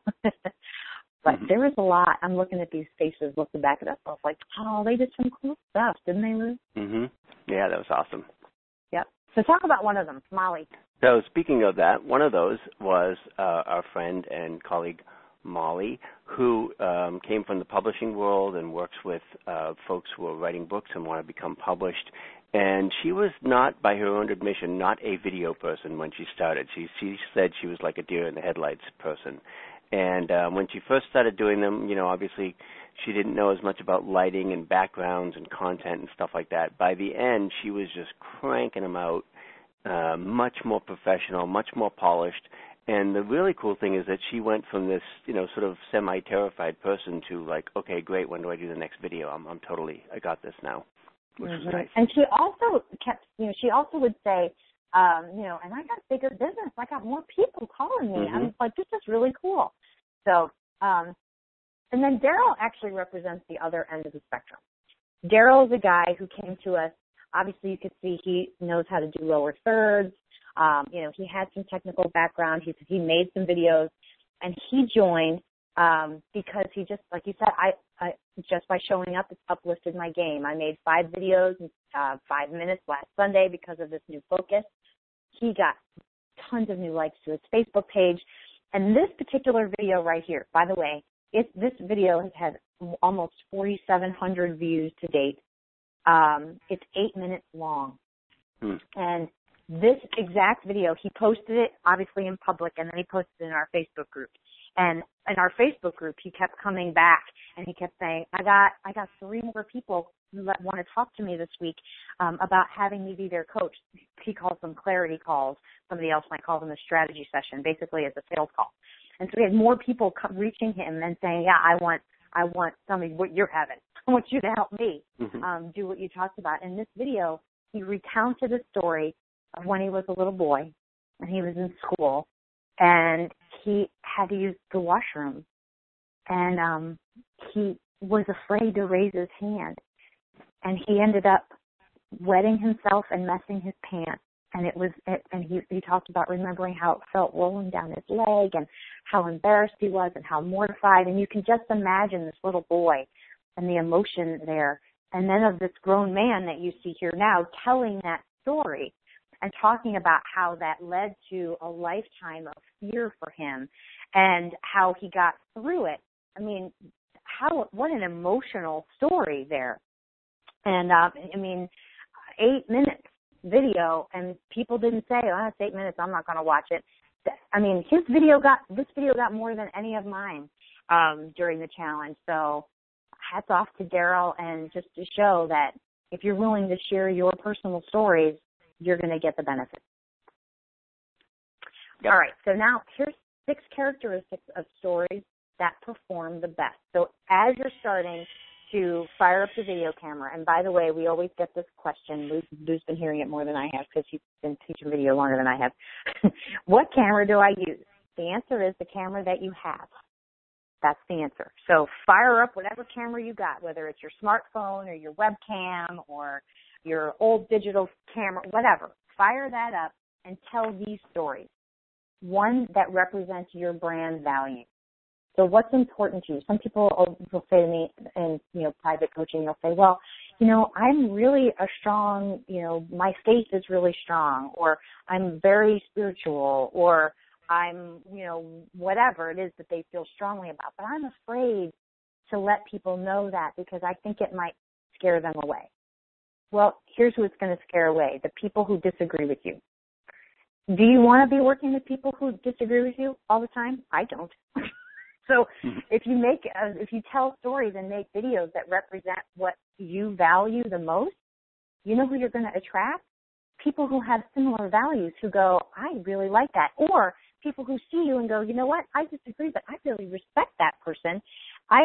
But there was a lot. I'm looking at these faces, looking back at us, I was like, oh, they did some cool stuff, didn't they, Lou? Yeah, that was awesome. Yep. So talk about one of them, Molly. So speaking of that, one of those was our friend and colleague, Molly, who came from the publishing world and works with folks who are writing books and want to become published. And she was not, by her own admission, not a video person when she started. She said she was like a deer in the headlights person. And when she first started doing them, obviously she didn't know as much about lighting and backgrounds and content and stuff like that. By the end, she was just cranking them out, much more professional, much more polished. And the really cool thing is that she went from this, sort of semi-terrified person to like, okay, great, when do I do the next video? I got this now, which was nice. And she also kept, she also would say, and I got bigger business. I got more people calling me. I'm like, this is really cool. So, and then Daryl actually represents the other end of the spectrum. Daryl is a guy who came to us. Obviously, you could see he knows how to do lower thirds. He had some technical background. He made some videos, and he joined because he just, like you said, I just by showing up, it's uplifted my game. I made 5 videos in 5 minutes last Sunday because of this new focus. He got tons of new likes to his Facebook page. And this particular video right here, by the way, this video has had almost 4,700 views to date. It's 8 minutes long. And this exact video, he posted it obviously in public, and then he posted it in our Facebook group. And in our Facebook group, he kept coming back, and he kept saying, I got 3 more people that want to talk to me this week about having me be their coach. He calls them clarity calls. Somebody else might call them a strategy session. Basically, it's a sales call. And so we had more people reaching him and saying, yeah, I want something what you're having. want you to help me do what you talked about. In this video, he recounted a story of when he was a little boy and he was in school and he had to use the washroom. And he was afraid to raise his hand. And he ended up wetting himself and messing his pants. And he talked about remembering how it felt rolling down his leg and how embarrassed he was and how mortified. And you can just imagine this little boy and the emotion there. And then of this grown man that you see here now telling that story and talking about how that led to a lifetime of fear for him and how he got through it. I mean, what an emotional story there. And, 8 minutes video, and people didn't say, oh, it's 8 minutes, I'm not going to watch it. I mean, this video got more than any of mine during the challenge. So hats off to Daryl, and just to show that if you're willing to share your personal stories, you're going to get the benefit. Yep. All right, so now here's 6 characteristics of stories that perform the best. So as you're starting to fire up the video camera, and by the way, we always get this question. Lou's been hearing it more than I have because he's been teaching video longer than I have. What camera do I use? The answer is the camera that you have. That's the answer. So fire up whatever camera you got, whether it's your smartphone or your webcam or your old digital camera, whatever. Fire that up and tell these stories. One that represents your brand value. So what's important to you? Some people will say to me in, private coaching, they'll say, well, I'm really a strong, my faith is really strong, or I'm very spiritual, or I'm, whatever it is that they feel strongly about. But I'm afraid to let people know that because I think it might scare them away. Well, here's who it's going to scare away, the people who disagree with you. Do you want to be working with people who disagree with you all the time? I don't. So if you tell stories and make videos that represent what you value the most, you know who you're going to attract? People who have similar values who go, I really like that. Or people who see you and go, you know what, I disagree, but I really respect that person. I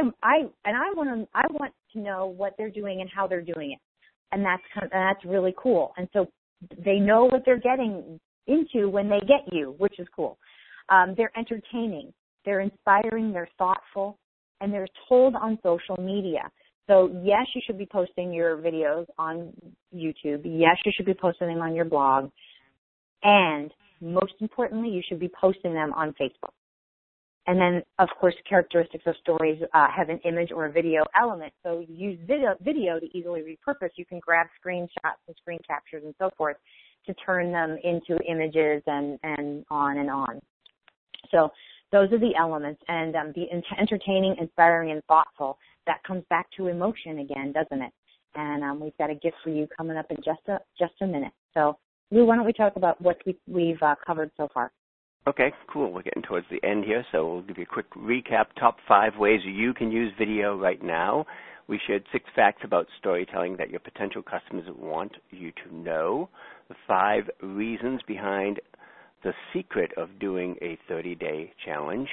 want to know what they're doing and how they're doing it. And that's really cool. And so they know what they're getting into when they get you, which is cool. They're entertaining. They're inspiring, they're thoughtful, and they're told on social media. So, yes, you should be posting your videos on YouTube. Yes, you should be posting them on your blog. And most importantly, you should be posting them on Facebook. And then, of course, characteristics of stories have an image or a video element. So use video to easily repurpose. You can grab screenshots and screen captures and so forth to turn them into images and on and on. So those are the elements, and the entertaining, inspiring, and thoughtful, that comes back to emotion again, doesn't it? And we've got a gift for you coming up in just a minute. So, Lou, why don't we talk about what we've covered so far? Okay, cool. We're getting towards the end here, so we'll give you a quick recap. Top 5 ways you can use video right now. We shared 6 facts about storytelling that your potential customers want you to know. The 5 reasons behind the secret of doing a 30-day challenge.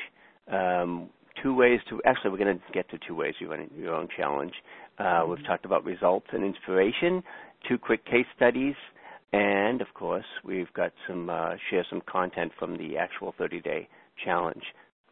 2 ways to, actually we're going to get to 2 ways you run your own challenge. We've talked about results and inspiration, 2 quick case studies, and of course we've got share some content from the actual 30-day challenge.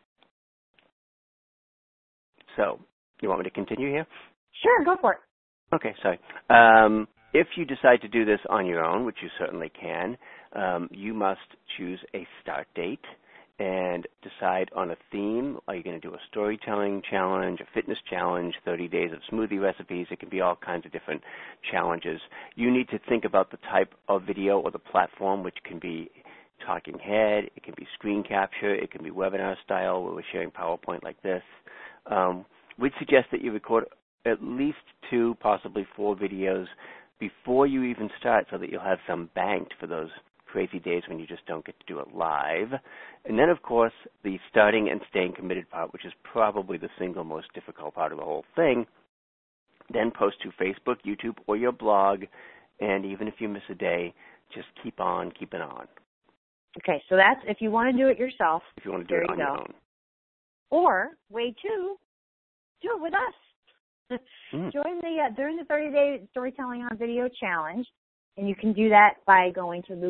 So, you want me to continue here? Sure, go for it. Okay, sorry. If you decide to do this on your own, which you certainly can, you must choose a start date and decide on a theme. Are you going to do a storytelling challenge, a fitness challenge, 30 days of smoothie recipes? It can be all kinds of different challenges. You need to think about the type of video or the platform, which can be talking head, it can be screen capture, it can be webinar style where we're sharing PowerPoint like this. We'd suggest that you record at least 2, possibly 4 videos before you even start so that you'll have some banked for those crazy days when you just don't get to do it live. And then, of course, the starting and staying committed part, which is probably the single most difficult part of the whole thing. Then post to Facebook, YouTube, or your blog, and even if you miss a day, just keep on keeping on. Okay, so that's if you want to do it yourself. If you want to do it on your own. Or, way 2, do it with us. Join the during the 30-day Storytelling on Video Challenge, and you can do that by going to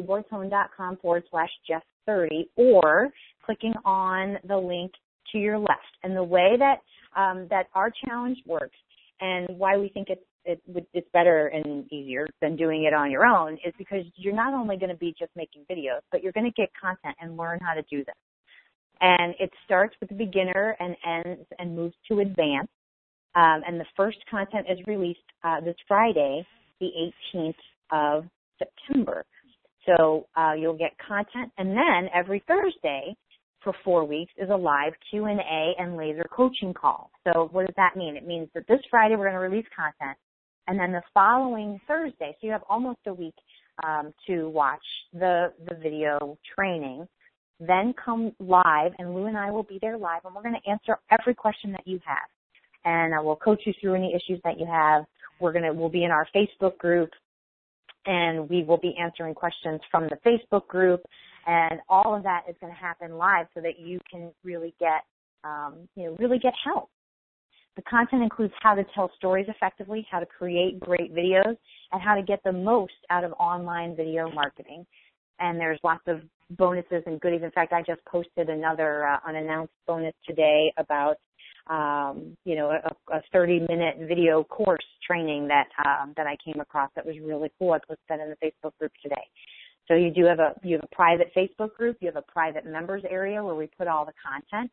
louboytone.com/Jeff30 or clicking on the link to your left. And the way that that our challenge works, and why we think it's better and easier than doing it on your own, is because you're not only going to be just making videos, but you're going to get content and learn how to do this. And it starts with the beginner and ends and moves to advanced. And the first content is released this Friday, the 18th of September. So you'll get content, and then every Thursday for 4 weeks is a live Q&A and laser coaching call. So what does that mean? It means that this Friday we're going to release content, and then the following Thursday, so you have almost a week to watch the video training, then come live, and Lou and I will be there live, and we're going to answer every question that you have. And we'll coach you through any issues that you have. We'll be in our Facebook group, and we will be answering questions from the Facebook group, and all of that is going to happen live so that you can really get, really get help. The content includes how to tell stories effectively, how to create great videos, and how to get the most out of online video marketing. And there's lots of bonuses and goodies. In fact, I just posted another unannounced bonus today about a 30-minute video course training that I came across that was really cool. I posted that in the Facebook group today. So you have a private Facebook group, you have a private members area where we put all the content,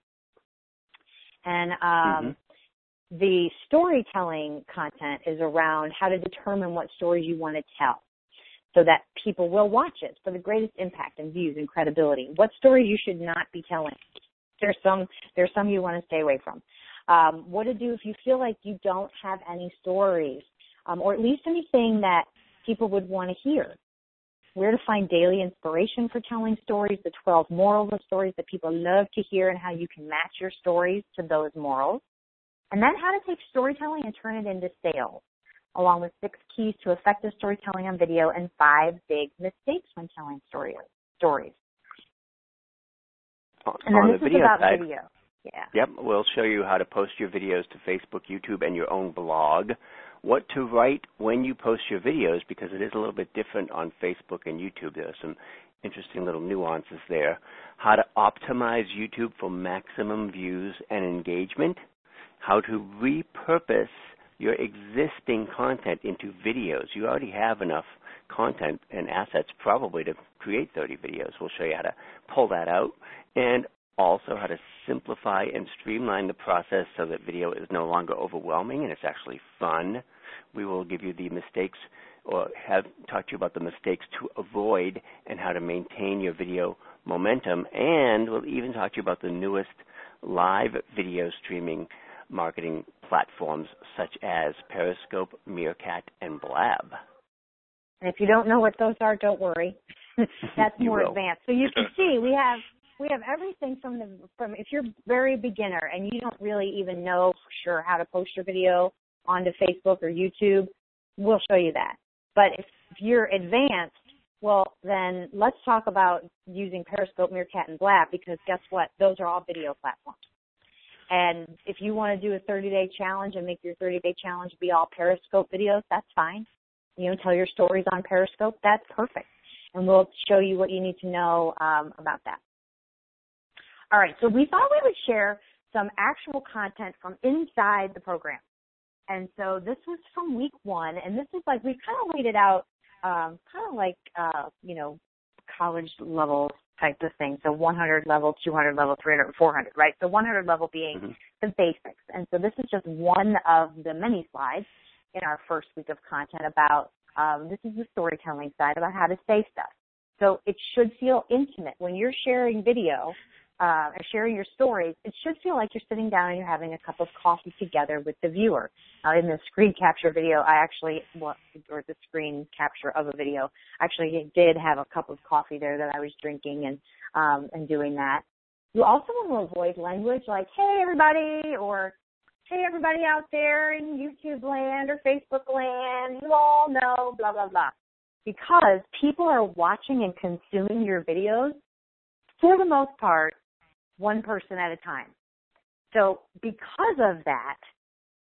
and the storytelling content is around how to determine what stories you want to tell, so that people will watch it for the greatest impact and views and credibility. What stories you should not be telling? There's some you want to stay away from. What to do if you feel like you don't have any stories, or at least anything that people would want to hear. Where to find daily inspiration for telling stories, the 12 morals of stories that people love to hear, and how you can match your stories to those morals. And then how to take storytelling and turn it into sales, along with 6 keys to effective storytelling on video and 5 big mistakes when telling stories. And then this is about video. Yeah. Yep, we'll show you how to post your videos to Facebook, YouTube, and your own blog. What to write when you post your videos, because it is a little bit different on Facebook and YouTube. There are some interesting little nuances there. How to optimize YouTube for maximum views and engagement. How to repurpose your existing content into videos. You already have enough content and assets probably to create 30 videos. We'll show you how to pull that out. And also how to simplify and streamline the process so that video is no longer overwhelming and it's actually fun. We will give you the mistakes, or have talked to you about the mistakes to avoid and how to maintain your video momentum. And we'll even talk to you about the newest live video streaming marketing platforms such as Periscope, Meerkat, and Blab. And if you don't know what those are, don't worry. That's more advanced. So you can see we have everything from if you're very beginner and you don't really even know for sure how to post your video onto Facebook or YouTube, we'll show you that. But if you're advanced, well, then let's talk about using Periscope, Meerkat, and Blab, because guess what? Those are all video platforms. And if you want to do a 30-day challenge and make your 30-day challenge be all Periscope videos, that's fine. Tell your stories on Periscope, that's perfect. And we'll show you what you need to know about that. All right, so we thought we would share some actual content from inside the program. And so this was from week 1, and this is like, we've kind of laid it out college level type of thing. So 100 level, 200 level, 300, 400, right? So 100 level being the basics. And so this is just one of the many slides in our first week of content about, this is the storytelling side about how to say stuff. So it should feel intimate. When you're sharing video, or sharing your stories, it should feel like you're sitting down and you're having a cup of coffee together with the viewer. In the screen capture video, or the screen capture of a video, I actually did have a cup of coffee there that I was drinking and doing that. You also want to avoid language like, hey, everybody, or hey, everybody out there in YouTube land or Facebook land, you all know, blah, blah, blah. Because people are watching and consuming your videos, for the most part, one person at a time. So because of that,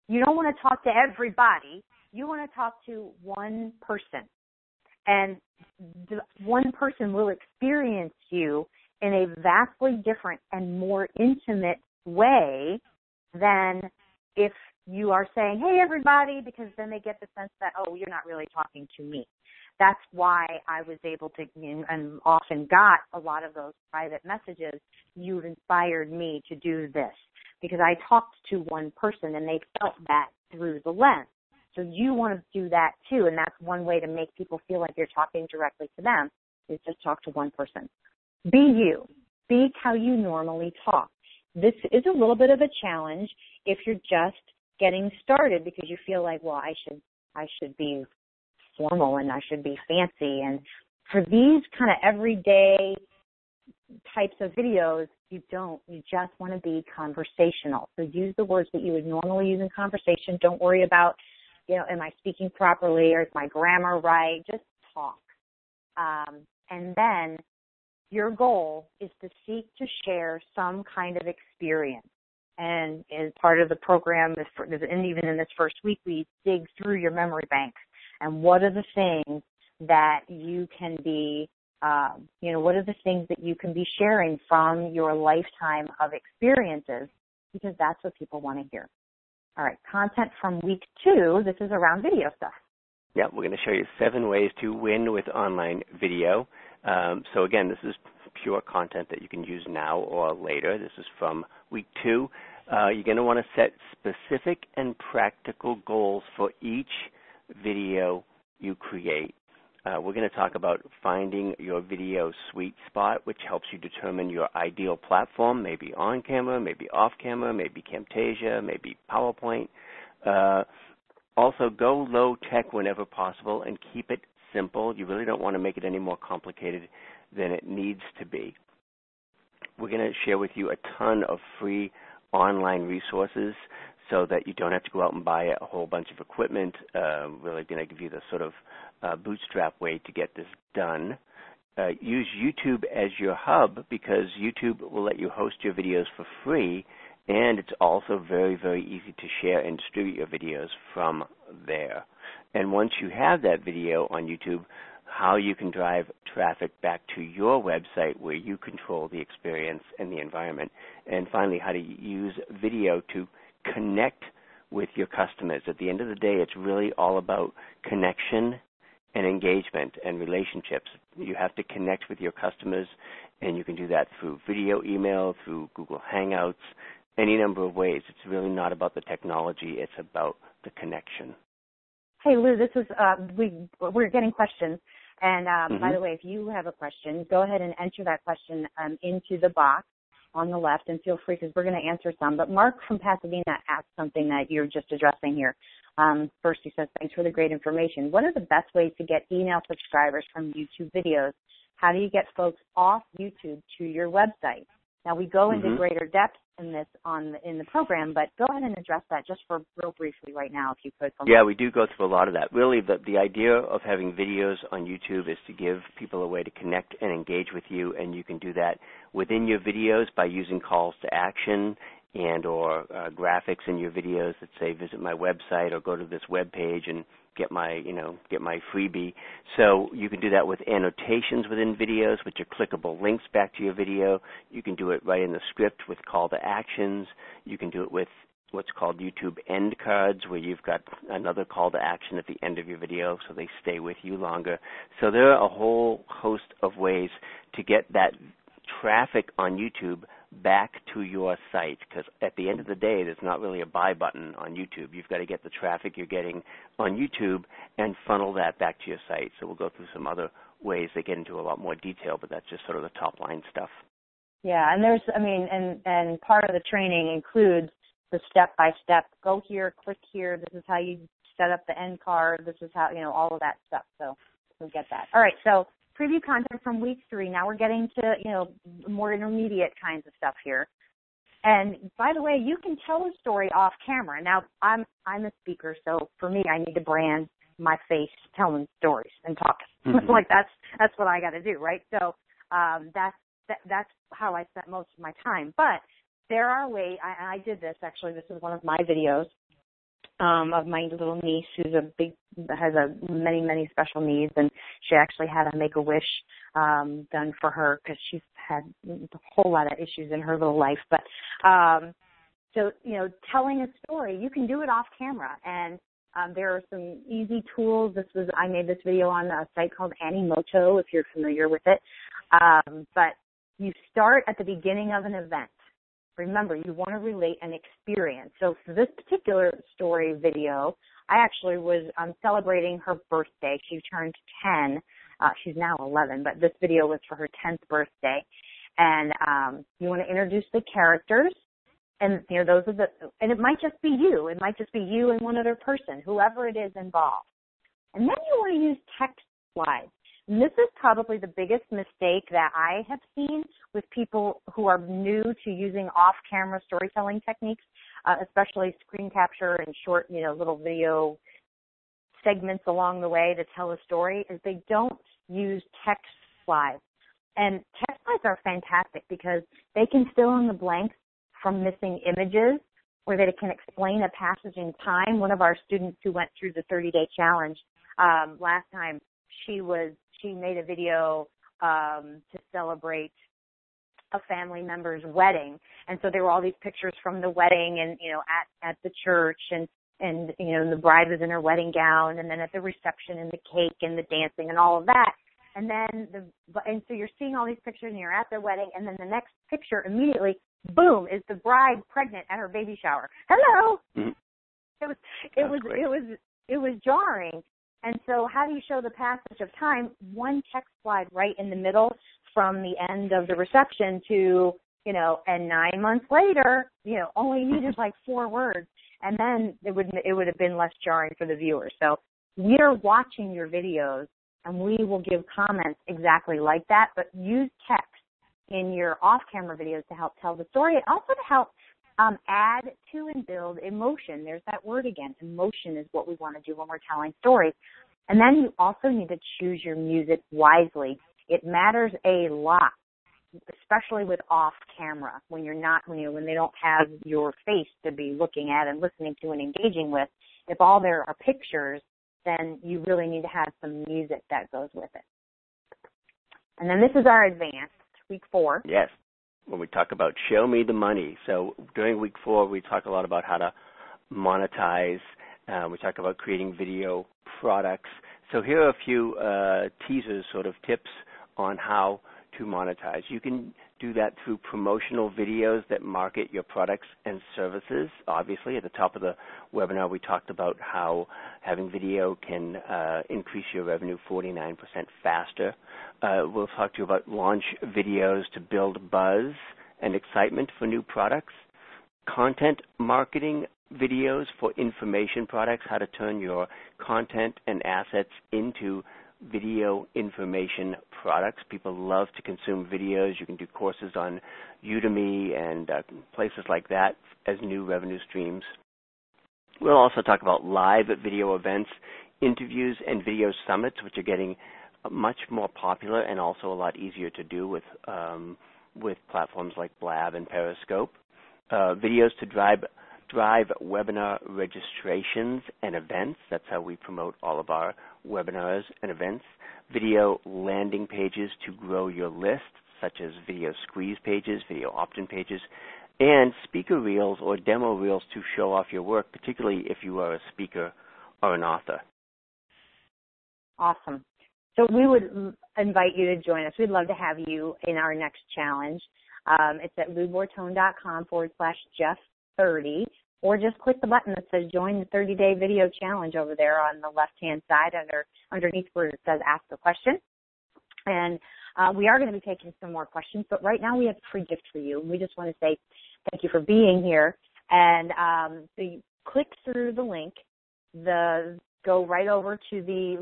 You don't want to talk to everybody. You want to talk to one person. And the one person will experience you in a vastly different and more intimate way than if you are saying, hey, everybody, because then they get the sense that, oh, you're not really talking to me. That's why I was able to, and often got a lot of those private messages, you've inspired me to do this, because I talked to one person and they felt that through the lens. So you want to do that too, and that's one way to make people feel like you're talking directly to them, is just talk to one person. Be you. Speak how you normally talk. This is a little bit of a challenge if you're just getting started, because you feel like, well, I should be formal and I should be fancy. And for these kind of everyday types of videos, you just want to be conversational. So use the words that you would normally use in conversation. Don't worry about, am I speaking properly or is my grammar right? Just talk. And then your goal is to seek to share some kind of experience. And as part of the program, and even in this first week, we dig through your memory banks. And what are the things that you can be, what are the things that you can be sharing from your lifetime of experiences? Because that's what people want to hear. All right, content from week 2, this is around video stuff. Yeah, we're going to show you 7 ways to win with online video. So again, this is pure content that you can use now or later. This is from week 2. You're going to want to set specific and practical goals for each video you create. We're going to talk about finding your video sweet spot, which helps you determine your ideal platform, maybe on camera, maybe off camera, maybe Camtasia, maybe PowerPoint. Also, go low tech whenever possible and keep it simple. You really don't want to make it any more complicated than it needs to be. We're going to share with you a ton of free online resources so that you don't have to go out and buy a whole bunch of equipment. Really going to give you the sort of bootstrap way to get this done. Use YouTube as your hub, because YouTube will let you host your videos for free, and it's also very, very easy to share and distribute your videos from there. And once you have that video on YouTube, how you can drive traffic back to your website where you control the experience and the environment. And finally, how to use video to connect with your customers. At the end of the day, it's really all about connection and engagement and relationships. You have to connect with your customers, and you can do that through video, email, through Google Hangouts, any number of ways. It's really not about the technology. It's about the connection. Hey, Lou, this is we're getting questions. And by the way, if you have a question, go ahead and enter that question into the box on the left, and feel free, because we're going to answer some. But Mark from Pasadena asked something that you're just addressing here. First, he says, thanks for the great information. What are the best ways to get email subscribers from YouTube videos? How do you get folks off YouTube to your website? Now, we go into greater depth in this in the program, but go ahead and address that just for real briefly right now, if you could. Yeah, we do go through a lot of that. Really, the idea of having videos on YouTube is to give people a way to connect and engage with you, and you can do that within your videos by using calls to action and or graphics in your videos that say visit my website or go to this web page and get my freebie. So you can do that with annotations within videos, which are clickable links back to your video. You can do it right in the script with call to actions. You can do it with what's called YouTube end cards, where you've got another call to action at the end of your video so they stay with you longer. So there are a whole host of ways to get that traffic on YouTube back to your site, because at the end of the day, there's not really a buy button on YouTube. You've got to get the traffic you're getting on YouTube and funnel that back to your site. So we'll go through some other ways that get into a lot more detail, but that's just sort of the top line stuff. Yeah, and and part of the training includes the step-by-step, go here, click here, this is how you set up the end card, this is how, all of that stuff. So we'll get that. All right, so preview content from week 3. Now we're getting to, more intermediate kinds of stuff here. And by the way, you can tell a story off camera. Now, I'm a speaker, so for me, I need to brand my face telling stories and talking. Like that's what I got to do, right? So that's how I spent most of my time. But there are ways. I did this actually. This is one of my videos of my little niece who's has many special needs, and she actually had a Make-A-Wish done for her because she's had a whole lot of issues in her little life. But so, telling a story, you can do it off camera, and there are some easy tools. I made this video on a site called Animoto, if you're familiar with it. But you start at the beginning of an event. Remember, you want to relate an experience. So for this particular story video, I actually was celebrating her birthday. She turned 10. She's now 11, but this video was for her 10th birthday. And you want to introduce the characters. And, those are and it might just be you. It might just be you and one other person, whoever it is involved. And then you want to use text slides. And this is probably the biggest mistake that I have seen with people who are new to using off-camera storytelling techniques, especially screen capture and short, little video segments along the way to tell a story, is they don't use text slides. And text slides are fantastic because they can fill in the blanks from missing images, or that it can explain a passage in time. One of our students who went through the 30-day challenge last time, she made a video to celebrate a family member's wedding, and so there were all these pictures from the wedding, and at the church, and the bride was in her wedding gown, and then at the reception, and the cake, and the dancing, and all of that. And then so you're seeing all these pictures, and you're at their wedding, and then the next picture immediately, boom, is the bride pregnant at her baby shower. Hello. Mm-hmm. It was jarring. And so how do you show the passage of time? One text slide right in the middle from the end of the reception to, and 9 months later, only needed like 4 words. And then it would have been less jarring for the viewer. So we are watching your videos, and we will give comments exactly like that, but use text in your off-camera videos to help tell the story, and also to help add to and build emotion. There's that word again. Emotion is what we want to do when we're telling stories. And then you also need to choose your music wisely. It matters a lot, especially with off-camera, when they don't have your face to be looking at and listening to and engaging with. If all there are pictures, then you really need to have some music that goes with it. And then this is our advanced, week 4. Yes. When we talk about show me the money. So during week 4, we talk a lot about how to monetize. We talk about creating video products. So here are a few teasers, sort of tips on how to monetize. You can do that through promotional videos that market your products and services. Obviously, at the top of the webinar, we talked about how having video can increase your revenue 49% faster. We'll talk to you about launch videos to build buzz and excitement for new products. Content marketing videos for information products, how to turn your content and assets into video information products. People love to consume videos. You can do courses on Udemy and places like that as new revenue streams. We'll also talk about live video events, interviews, and video summits, which are getting much more popular and also a lot easier to do with platforms like Blab and Periscope. Videos to drive webinar registrations and events. That's how we promote all of our webinars and events. Video landing pages to grow your list, such as video squeeze pages, video opt-in pages, and speaker reels or demo reels to show off your work, particularly if you are a speaker or an author. Awesome. So we would invite you to join us. We'd love to have you in our next challenge. It's at loubortone.com/Jeff30, or just click the button that says join the 30-day video challenge over there on the left-hand side underneath where it says ask a question. And we are going to be taking some more questions, but right now we have a free gift for you. And we just want to say thank you for being here. And so you click through the link, go right over to the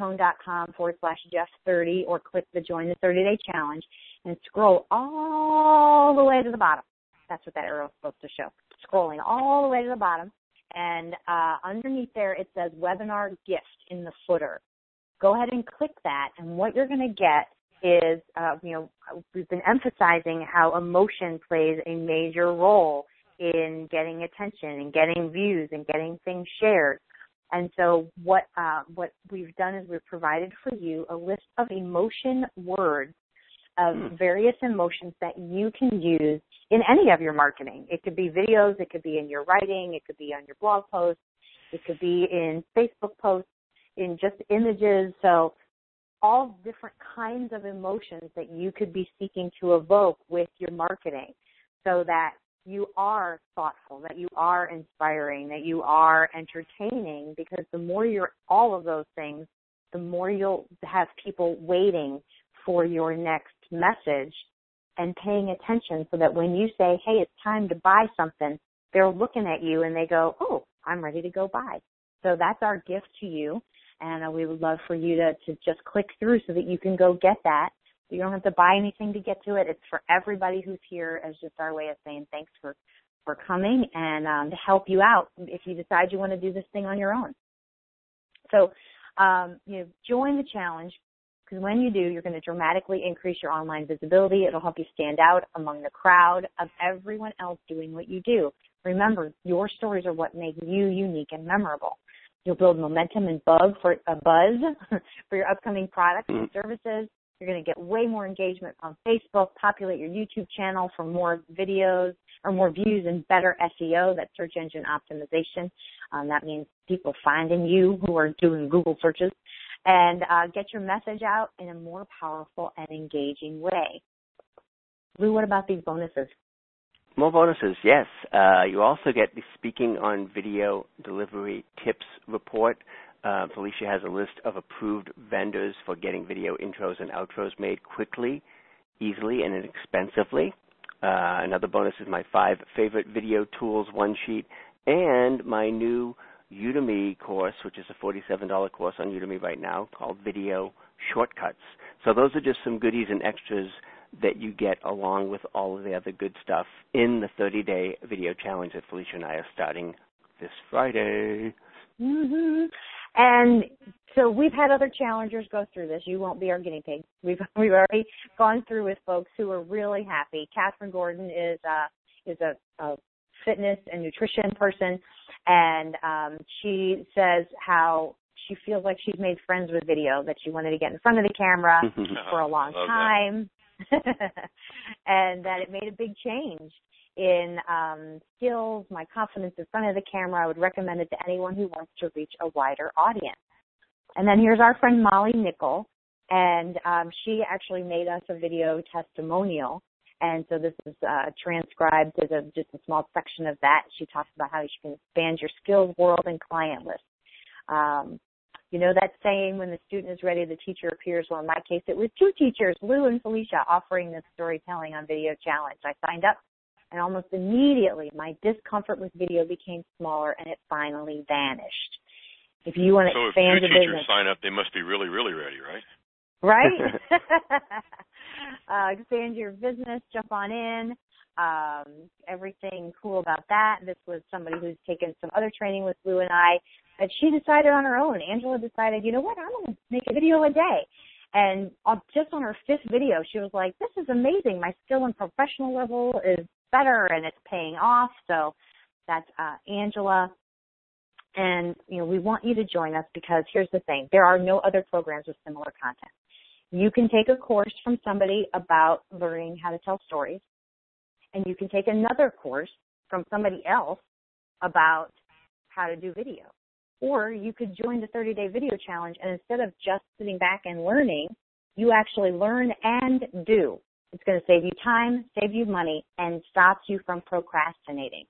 loubortone.com/Jeff30, or click the join the 30-day challenge and scroll all the way to the bottom. That's what that arrow is supposed to show. Scrolling all the way to the bottom, and underneath there it says webinar gift in the footer. Go ahead and click that, and what you're going to get is, we've been emphasizing how emotion plays a major role in getting attention and getting views and getting things shared. And so what we've done is we've provided for you a list of emotion words of various emotions that you can use in any of your marketing. It could be videos, it could be in your writing, it could be on your blog posts, it could be in Facebook posts, in just images. So all different kinds of emotions that you could be seeking to evoke with your marketing so that you are thoughtful, that you are inspiring, that you are entertaining, because the more you're all of those things, the more you'll have people waiting for your next message and paying attention so that when you say, hey, it's time to buy something, they're looking at you and they go, oh, I'm ready to go buy. So that's our gift to you, and we would love for you to just click through so that you can go get that. You don't have to buy anything to get to it. It's for everybody who's here as just our way of saying thanks for coming and to help you out if you decide you want to do this thing on your own. So join the challenge, because when you do, you're going to dramatically increase your online visibility. It'll help you stand out among the crowd of everyone else doing what you do. Remember, your stories are what make you unique and memorable. You'll build momentum and buzz for your upcoming products and services. You're going to get way more engagement on Facebook, populate your YouTube channel for more videos or more views and better SEO, that's search engine optimization. That means people finding you who are doing Google searches, and get your message out in a more powerful and engaging way. Lou, what about these bonuses? More bonuses, yes. You also get the Speaking on Video Delivery Tips report. Felicia has a list of approved vendors for getting video intros and outros made quickly, easily, and inexpensively. Another bonus is my 5 favorite video tools one sheet and my new Udemy course, which is a $47 course on Udemy right now called Video Shortcuts. So those are just some goodies and extras that you get along with all of the other good stuff in the 30-day video challenge that Felicia and I are starting this Friday. Mm-hmm. And so we've had other challengers go through this. You won't be our guinea pig. We've already gone through with folks who are really happy. Catherine Gordon is a fitness and nutrition person, and she says how she feels like she's made friends with video, that she wanted to get in front of the camera for a long time, and that it made a big change in skills, my confidence in front of the camera. I would recommend it to anyone who wants to reach a wider audience. And then here's our friend Molly Nickel, and she actually made us a video testimonial. And so this is transcribed as just a small section of that. She talks about how you can expand your skills world and client list. You know that saying, when the student is ready, the teacher appears. Well, in my case, it was 2 teachers, Lou and Felicia, offering this storytelling on video challenge. I signed up, and almost immediately my discomfort with video became smaller, and it finally vanished. If you want to expand your business, so if 2 teachers sign up, they must be really, really ready, right? Right? Expand your business, jump on in. Everything cool about that. This was somebody who's taken some other training with Lou and I, but she decided on her own. Angela decided, you know what, I'm going to make a video a day. And just on her 5th video, she was like, this is amazing. My skill and professional level is better, and it's paying off. So that's Angela. And, we want you to join us, because here's the thing. There are no other programs with similar content. You can take a course from somebody about learning how to tell stories, and you can take another course from somebody else about how to do video. Or you could join the 30-day video challenge, and instead of just sitting back and learning, you actually learn and do. It's going to save you time, save you money, and stops you from procrastinating.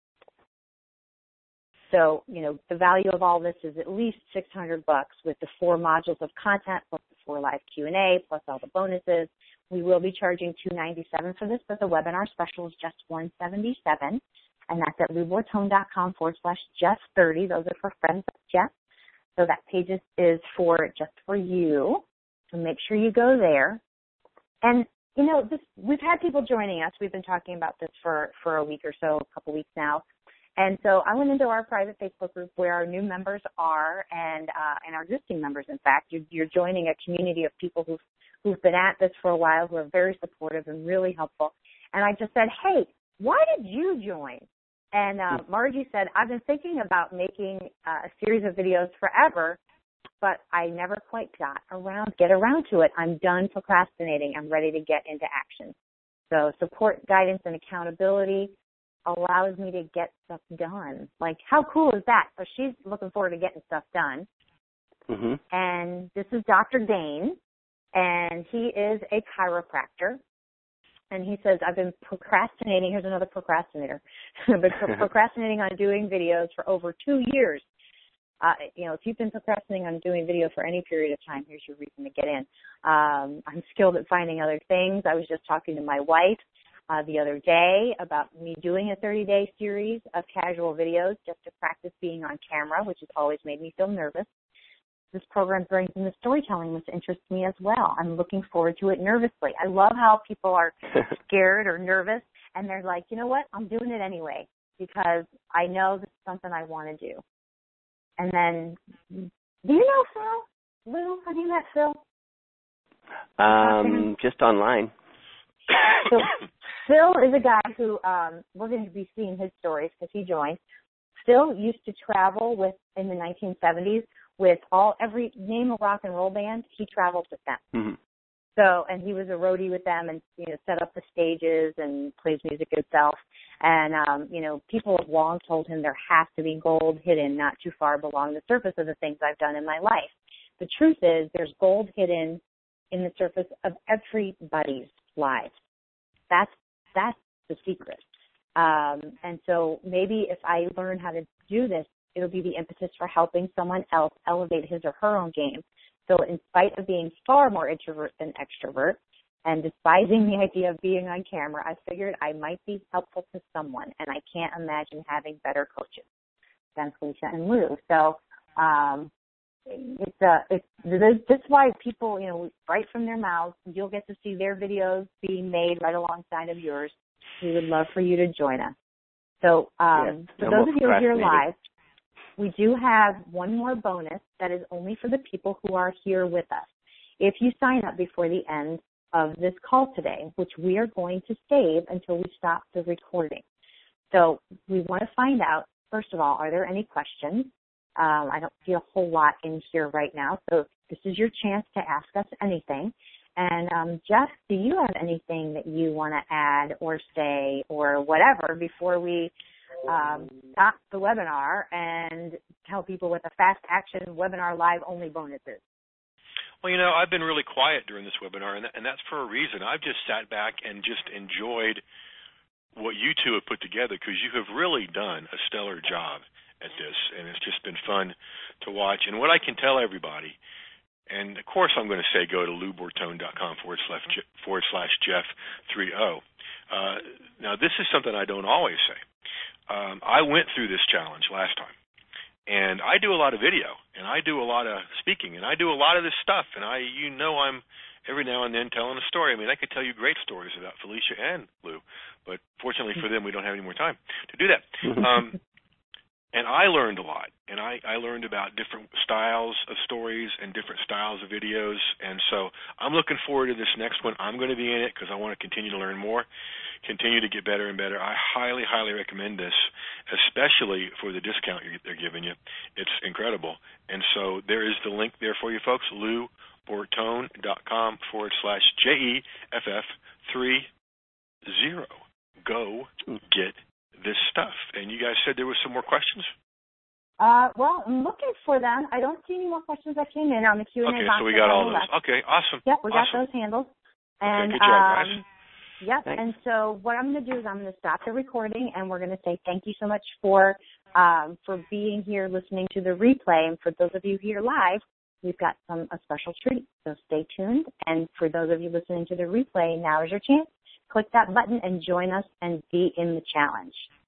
So, the value of all this is at least $600 with the 4 modules of content, plus the 4 live Q&A, plus all the bonuses. We will be charging $297 for this, but the webinar special is just $177, and that's at loubortone.com/just30. Those are for friends of Jeff. So that page is for just for you. So make sure you go there. And, we've had people joining us. We've been talking about this for a week or so, a couple weeks now. And so I went into our private Facebook group where our new members are, and our existing members, in fact. You're joining a community of people who've been at this for a while, who are very supportive and really helpful. And I just said, hey, why did you join? And Margie said, I've been thinking about making a series of videos forever, but I never quite get around to it. I'm done procrastinating. I'm ready to get into action. So support, guidance, and accountability allows me to get stuff done. Like, how cool is that? So she's looking forward to getting stuff done. Mm-hmm. And this is Dr. Dane, and he is a chiropractor. And he says, I've been procrastinating. Here's another procrastinator. I've been procrastinating on doing videos for over 2 years. If you've been procrastinating on doing video for any period of time, here's your reason to get in. I'm skilled at finding other things. I was just talking to my wife the other day about me doing a 30-day series of casual videos just to practice being on camera, which has always made me feel nervous. This program brings in the storytelling, which interests me as well. I'm looking forward to it nervously. I love how people are scared or nervous, and they're like, you know what, I'm doing it anyway because I know this is something I want to do. And then, do you know Phil? Lou, have you met Phil? Just online. So Phil is a guy who we're going to be seeing his stories because he joined. Phil used to travel in the 1970s with every name of rock and roll band. He traveled with them. Mm-hmm. So, and he was a roadie with them and, set up the stages and plays music himself. And, people have long told him there has to be gold hidden not too far below the surface of the things I've done in my life. The truth is there's gold hidden in the surface of everybody's lives. That's the secret. And so maybe if I learn how to do this, it'll be the impetus for helping someone else elevate his or her own game. So in spite of being far more introvert than extrovert and despising the idea of being on camera, I figured I might be helpful to someone, and I can't imagine having better coaches than Felicia and Lou. So that's why people, right from their mouths, you'll get to see their videos being made right alongside of yours. We would love for you to join us. So for those of you who are here live, we do have one more bonus that is only for the people who are here with us. If you sign up before the end of this call today, which we are going to save until we stop the recording. So we want to find out, first of all, are there any questions? I don't see a whole lot in here right now, so this is your chance to ask us anything. And Jeff, do you have anything that you want to add or say or whatever before we stop the webinar and tell people what the Fast Action Webinar Live only bonus is? Well, I've been really quiet during this webinar, and that's for a reason. I've just sat back and just enjoyed what you two have put together because you have really done a stellar job at this, and it's just been fun to watch. And what I can tell everybody, and of course I'm going to say go to loubortone.com/Jeff30. Now, this is something I don't always say. I went through this challenge last time, and I do a lot of video, and I do a lot of speaking, and I do a lot of this stuff, and I'm every now and then telling a story. I mean, I could tell you great stories about Felicia and Lou, but fortunately for them, we don't have any more time to do that. And I learned a lot, and I learned about different styles of stories and different styles of videos, and so I'm looking forward to this next one. I'm going to be in it because I want to continue to learn more, continue to get better and better. I highly, highly recommend this, especially for the discount they're giving you. It's incredible. And so there is the link there for you folks, loubortone.com/JEFF30. Go get this stuff. And you guys said there was some more questions? Well, I'm looking for them. I don't see any more questions that came in on the Q&A box. Okay, so we got all those. Okay, awesome. Yep, we got those handled. And, okay, good job, guys. Yep, thanks. And so what I'm going to do is I'm going to stop the recording, and we're going to say thank you so much for being here listening to the replay. And for those of you here live, we've got a special treat, so stay tuned. And for those of you listening to the replay, now is your chance. Click that button and join us and be in the challenge.